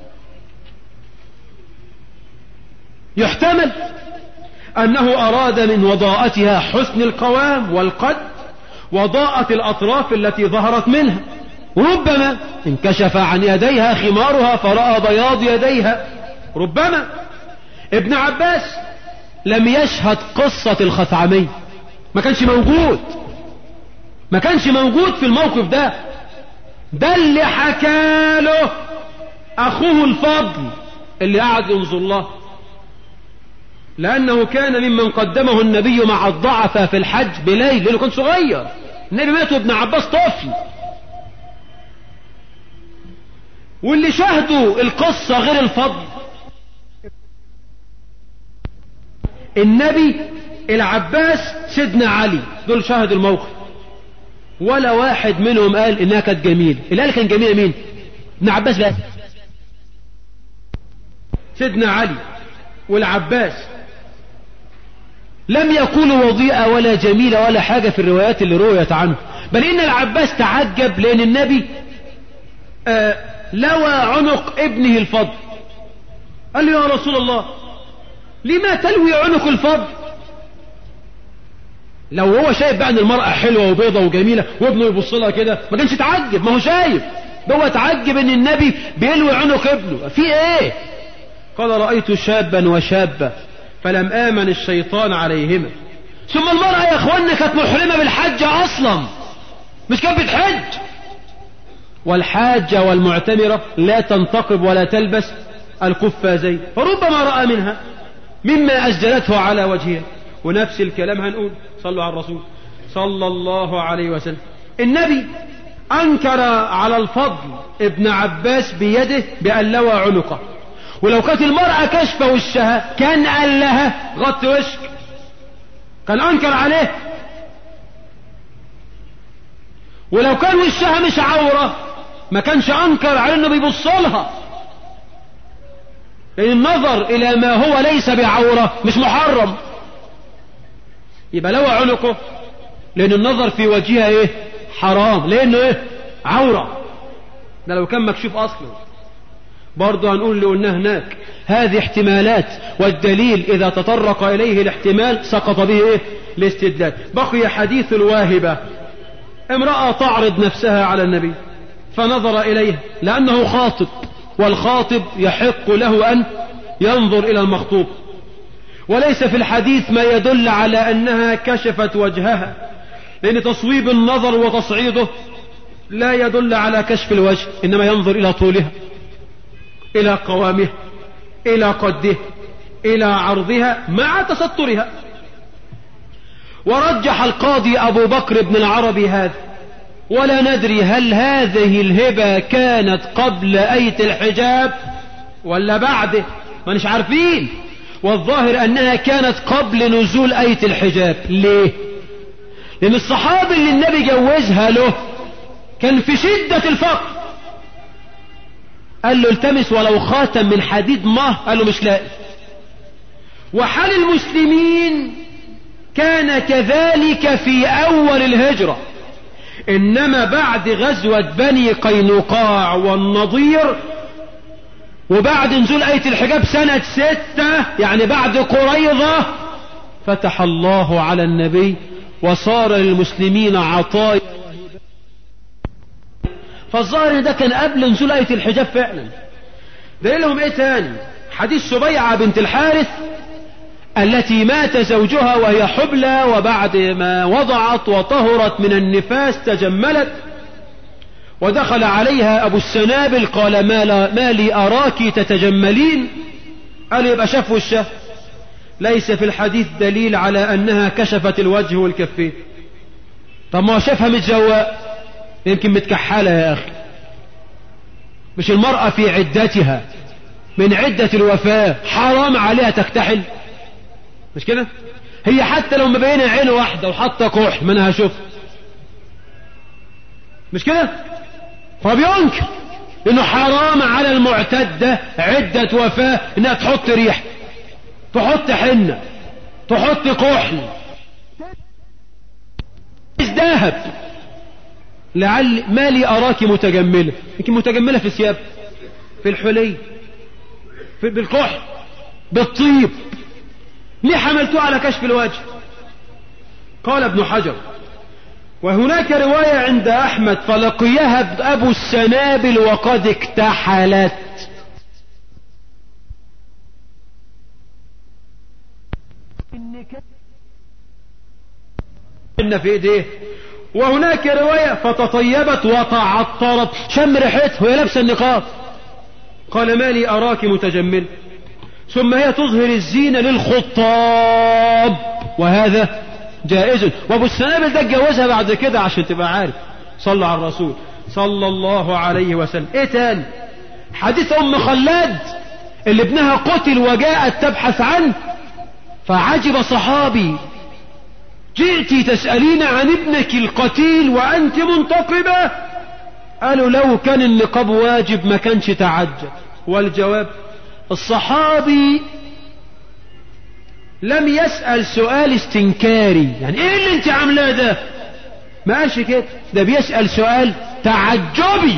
يحتمل أنه أراد من وضاءتها حسن القوام والقد وضاءة الأطراف التي ظهرت منها. ربما انكشف عن يديها خمارها فرأى بياض يديها. ربما. ابن عباس لم يشهد قصة الخثعمي، ما كانش موجود في الموقف ده. ده اللي حكاله أخوه الفضل اللي قعد ينظر الله، لأنه كان ممن قدمه النبي مع الضعفة في الحج بليل، لأنه كان صغير. النبي مات وابن عباس طفل. واللي شاهدوا القصة غير الفضل، النبي، العباس، سيدنا علي، دول شاهدوا الموقف. ولا واحد منهم قال انها كانت جميلة. اللي قال كان جميلة مين؟ ابن عباس بس. سيدنا علي والعباس لم يقولوا وضيئة ولا جميلة ولا حاجة في الروايات اللي رويت عنه، بل إن العباس تعجب لأن النبي لوى عنق ابنه الفضل. قال له: يا رسول الله، لما تلوي عنق الفضل؟ لو هو شايف بقى ان المرأة حلوة وبيضة وجميلة وابنه يبص لها كده ما كانش تعجب، ما هو شايف. هو تعجب ان النبي بيلوي عنق ابنه. في ايه؟ قال: رأيت شابا وشابة فلم آمن الشيطان عليهما. ثم المرأة يا اخوانا كانت محرمة بالحج اصلا، مش كانت بتحج. والحاجة والمعتمرة لا تنتقب ولا تلبس القفازين، فربما رأى منها مما أسجلته على وجهها. ونفس الكلام هنقول. صلوا على الرسول صلى الله عليه وسلم. النبي أنكر على الفضل ابن عباس بيده بأن لوى عنقه، ولو كانت المرأة كشف وشها كان قال لها غطي وشك، كان أنكر عليه. ولو كان وشها مش عورة ما كانش أنكر على انه بيبص لها، لأن النظر إلى ما هو ليس بعورة مش محرم. يبقى لوى عنقه لأن النظر في وجهها إيه؟ حرام، لأنه إيه؟ عورة. ده لو كان مكشوف أصلا. برضه هنقول اللي قلناه هناك، هذه احتمالات، والدليل إذا تطرق إليه الاحتمال سقط به إيه؟ الاستدلال. بقي حديث الواهبة. امرأة تعرض نفسها على النبي فنظر إليها لأنه خاطب، والخاطب يحق له أن ينظر إلى المخطوب، وليس في الحديث ما يدل على أنها كشفت وجهها، لأن تصويب النظر وتصعيده لا يدل على كشف الوجه، إنما ينظر إلى طولها، إلى قوامها، إلى قده، إلى عرضها مع تسترها. ورجح القاضي أبو بكر بن العربي هذا، ولا ندري هل هذه الهبة كانت قبل آية الحجاب ولا بعده، ما نش عارفين. والظاهر أنها كانت قبل نزول آية الحجاب. ليه؟ لأن الصحابي اللي النبي جوزها له كان في شدة الفقر، قال له: التمس ولو خاتم من حديد مه، قال له: مش لاقي. وحال المسلمين كان كذلك في أول الهجرة. إنما بعد غزوة بني قينقاع والنضير وبعد نزول آية الحجاب سنة 6 يعني بعد قريظة فتح الله على النبي وصار للمسلمين عطايا. فالظاهر ده كان قبل نزول آية الحجاب فعلا. دليلهم ايه تاني؟ حديث سبيعة بنت الحارث التي مات زوجها وهي حبلى، وبعد ما وضعت وطهرت من النفاس تجملت، ودخل عليها أبو السنابل قال ما لي أراك تتجملين؟ قال يبقى شاف وشه. ليس في الحديث دليل على أنها كشفت الوجه والكفين. طب ما شافها متزوقة، يمكن متكحلة يا أخي. مش المرأة في عدتها من عدة الوفاة حرام عليها تكتحل؟ مش كده؟ هي حتى لو مبينة عين واحدة وحاطة كحل منها شوف، مش كده؟ فبينكر انه حرام على المعتدة عدة وفاة انها تحط ريح، تحط حنة، تحط كحل، ذهب. لعل ما لي أراك متجملة، يمكن متجملة في الثياب، في الحلي، بالكحل، بالطيب. ليه حملتوه على كشف الوجه؟ قال ابن حجر وهناك رواية عند أحمد فلقيها أبو السنابل وقد اكتحلت. إن في إيديه. وهناك رواية فتطيبت وتعطرت، شم ريحتها وهي لابسه النقاب. قال ما لي أراك متجمل. ثم هي تظهر الزينة للخطاب وهذا جائز. وابو السنابل ده اتجوزها بعد كده عشان تبقى عارف. صلى على الرسول صلى الله عليه وسلم. ايه تاني؟ حديث ام خلاد اللي ابنها قتل وجاءت تبحث عنه فعجب صحابي جئتي تسألين عن ابنك القتيل وأنت منتقبة؟ قالوا لو كان النقاب واجب ما كانش تعجب. والجواب الصحابي لم يسأل سؤال استنكاري، يعني ايه اللي انت عاملاه ده؟ ما قالش كده، ده بيسأل سؤال تعجبي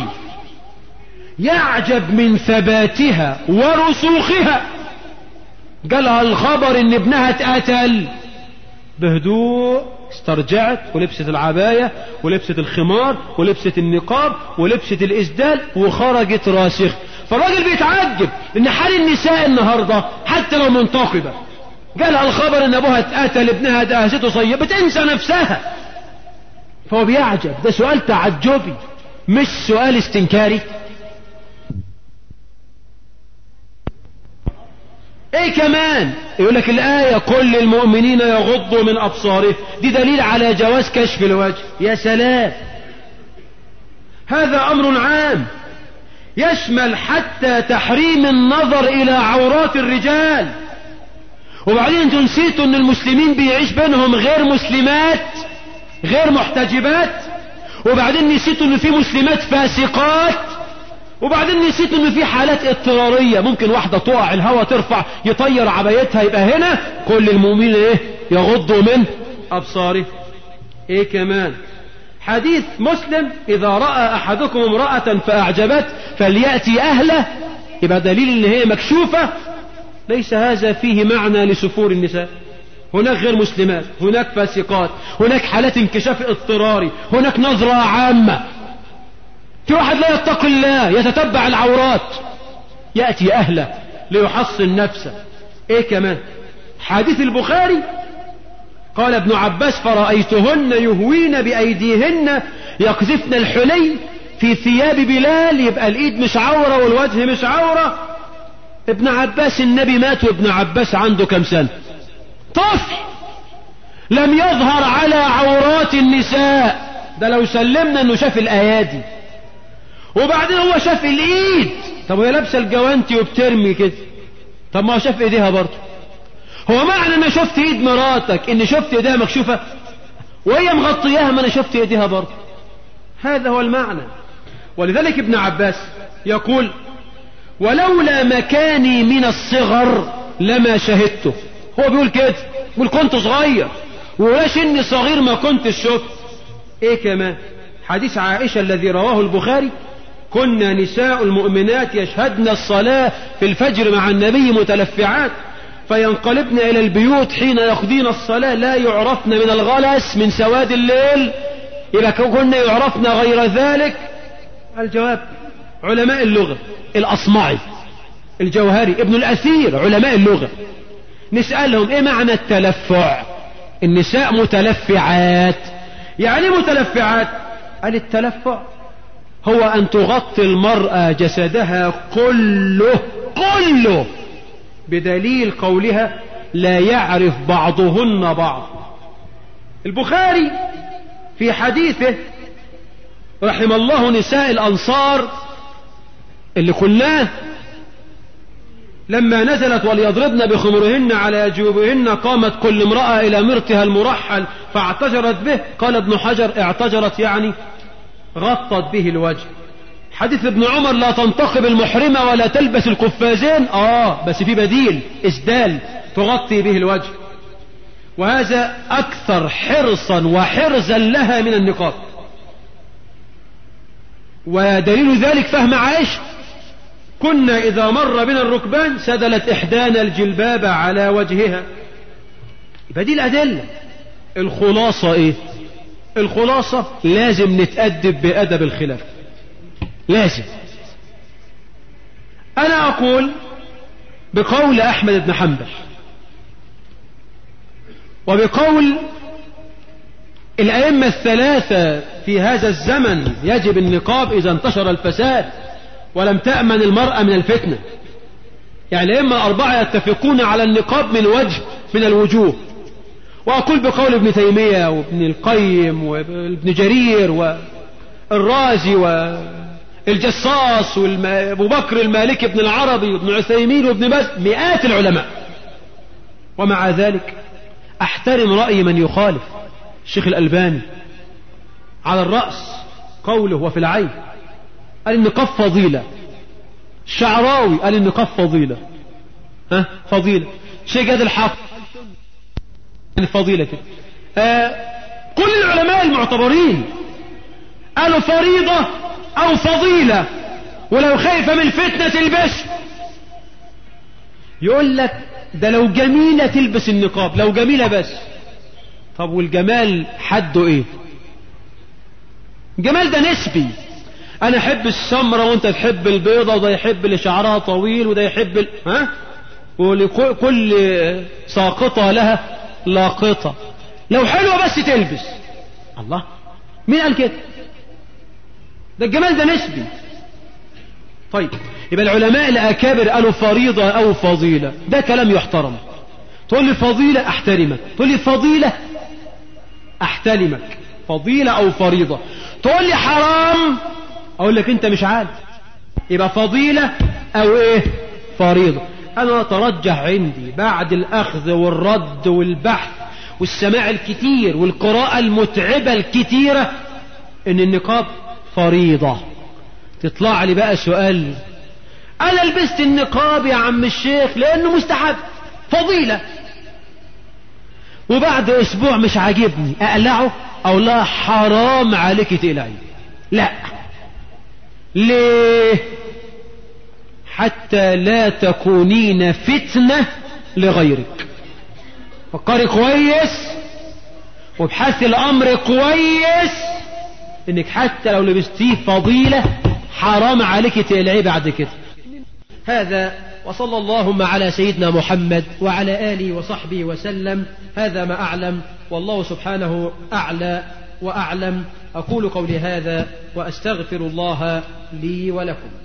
يعجب من ثباتها ورسوخها. جالها الخبر ان ابنها اتقتل بهدوء، استرجعت ولبست العباية ولبست الخمار ولبست النقاب ولبست الإسدال وخرجت راسخ. فالراجل بيتعجب ان حال النساء النهاردة حتى لو منتقبة جالها الخبر ان ابوها اتقتل، ابنها دهسته صيب، بتنسى نفسها. فهو بيعجب، ده سؤال تعجبي مش سؤال استنكاري. ايه كمان؟ يقول لك الآية كل المؤمنين يغضوا من أبصارهم، دي دليل على جواز كشف الوجه. يا سلام، هذا أمر عام يشمل حتى تحريم النظر إلى عورات الرجال. وبعدين انتوا نسيتوا ان المسلمين بيعيش بينهم غير مسلمات غير محتجبات، وبعدين نسيتوا ان في مسلمات فاسقات، وبعدين نسيتوا ان في حالات اضطرارية ممكن واحدة تقع الهواء ترفع يطير عبايتها. يبقى هنا كل المؤمنين ايه؟ يغضوا من أبصاره. ايه كمان؟ حديث مسلم إذا رأى أحدكم امرأة فأعجبت فليأتي أهله، يبقى دليل ان هي مكشوفة. ليس هذا فيه معنى لسفور النساء. هناك غير مسلمات، هناك فاسقات، هناك حالات انكشاف اضطراري، هناك نظرة عامة. في واحد لا يتقي الله يتتبع العورات، يأتي أهله ليحصن نفسه. ايه كمان؟ حديث البخاري قال ابن عباس فرأيتهن يهوين بأيديهن يقذفن الحلي في ثياب بلال، يبقى الإيد مش عورة والوجه مش عورة. ابن عباس النبي مات وابن عباس عنده كم سنة؟ طفل لم يظهر على عورات النساء. ده لو سلمنا انه شاف الأيادي وبعدين هو شاف الإيد. طب وهي لابسه الجوانتي وبترمي كده، طب ما هو شاف ايديها برضه. هو معنى ان شفت ايد مراتك ان شفت ايديها مكشوفة وهي مغطياها؟ ما انا شفت ايديها برضه. هذا هو المعنى. ولذلك ابن عباس يقول ولولا مكاني من الصغر لما شهدته. هو بيقول كده، بيقول كنت صغير ولاش اني صغير ما كنت شفت. ايه كمان؟ حديث عائشة الذي رواه البخاري: كنا نساء المؤمنات يشهدن الصلاة في الفجر مع النبي متلفعات، فينقلبن إلى البيوت حين يقضين الصلاة لا يعرفن من الغلس من سواد الليل. إذا كنا يعرفن غير ذلك. الجواب: علماء اللغة، الأصمعي، الجوهري، ابن الأثير، علماء اللغة، نسألهم ايه معنى التلفع؟ النساء متلفعات، يعني متلفعات؟ قال: التلفع هو أن تغطي المرأة جسدها كله بدليل قولها: لا يعرف بعضهن بعض. البخاري في حديثه رحم الله نساء الأنصار اللي قلناه لما نزلت: وليضربن بخمرهن على جيوبهن، قامت كل امرأة إلى مرتها المرحل فاعتجرت به. قال ابن حجر: اعتجرت يعني غطت به الوجه. حديث ابن عمر: لا تنتقب المحرمة ولا تلبس القفازين، بس في بديل، إسدال تغطي به الوجه. وهذا أكثر حرصا وحرزا لها من النقاب. ودليل ذلك فهم عائشة: كنا إذا مر بنا الركبان سدلت إحدانا الجلباب على وجهها. يبقى دي الأدلة. الخلاصة إيه؟ الخلاصة لازم نتأدب بأدب الخلاف، لازم. أنا أقول بقول أحمد بن حنبل وبقول الأئمة الثلاثة في هذا الزمن: يجب النقاب إذا انتشر الفساد ولم تأمن المرأة من الفتنة. يعني الأئمة الأربعة يتفقون على النقاب من وجه من الوجوه. وأقول بقول ابن تيمية وابن القيم وابن جرير والرازي والجصاص وابو بكر المالكي ابن العربي وابن عثيمين وابن باز، مئات العلماء. ومع ذلك أحترم رأي من يخالف. الشيخ الألباني على الرأس قوله وفي العين قال النقاب فضيلة. الشعراوي قال النقاب فضيلة، فضيلة. شيخ جاد الحق فضيلة كده. كل العلماء المعتبرين قالوا فريضة أو فضيلة، ولو خايف من فتنة تلبس. يقول لك ده لو جميلة تلبس النقاب، لو جميلة بس. طب والجمال حده ايه؟ الجمال ده نسبي. انا احب السمرة وانت تحب البيضة، وده يحب اللي شعرها طويل، وده يحب ولكل ساقطة لها لاقطة. لو حلوة بس تلبس. الله، مين قال كده؟ ده الجمال ده نسبي. طيب يبقى العلماء الأكابر قالوا فريضة أو فضيلة، ده كلام يحترم. تقول لي فضيلة أحترمك، تقول لي فضيلة أحترمك، فضيلة أو فريضة. تقول لي حرام، أقول لك أنت مش عارف. يبقى فضيلة أو إيه؟ فريضة. أنا أترجح عندي بعد الأخذ والرد والبحث والسماع الكتير والقراءة المتعبة الكتيرة إن النقاب فريضة. تطلع لي بقى سؤال: أنا لبست النقاب يا عم الشيخ لأنه مستحب، فضيلة، وبعد أسبوع مش عاجبني أقلعه أو لا حرام عليك تقلعي؟ لا. ليه؟ حتى لا تكونين فتنة لغيرك. فكري كويس وابحث الأمر كويس، انك حتى لو لبستيه فضيلة حرام عليك تقلعيه بعد كده. هذا، وصلى اللهم على سيدنا محمد وعلى آله وصحبه وسلم. هذا ما أعلم، والله سبحانه أعلى وأعلم. أقول قولي هذا وأستغفر الله لي ولكم.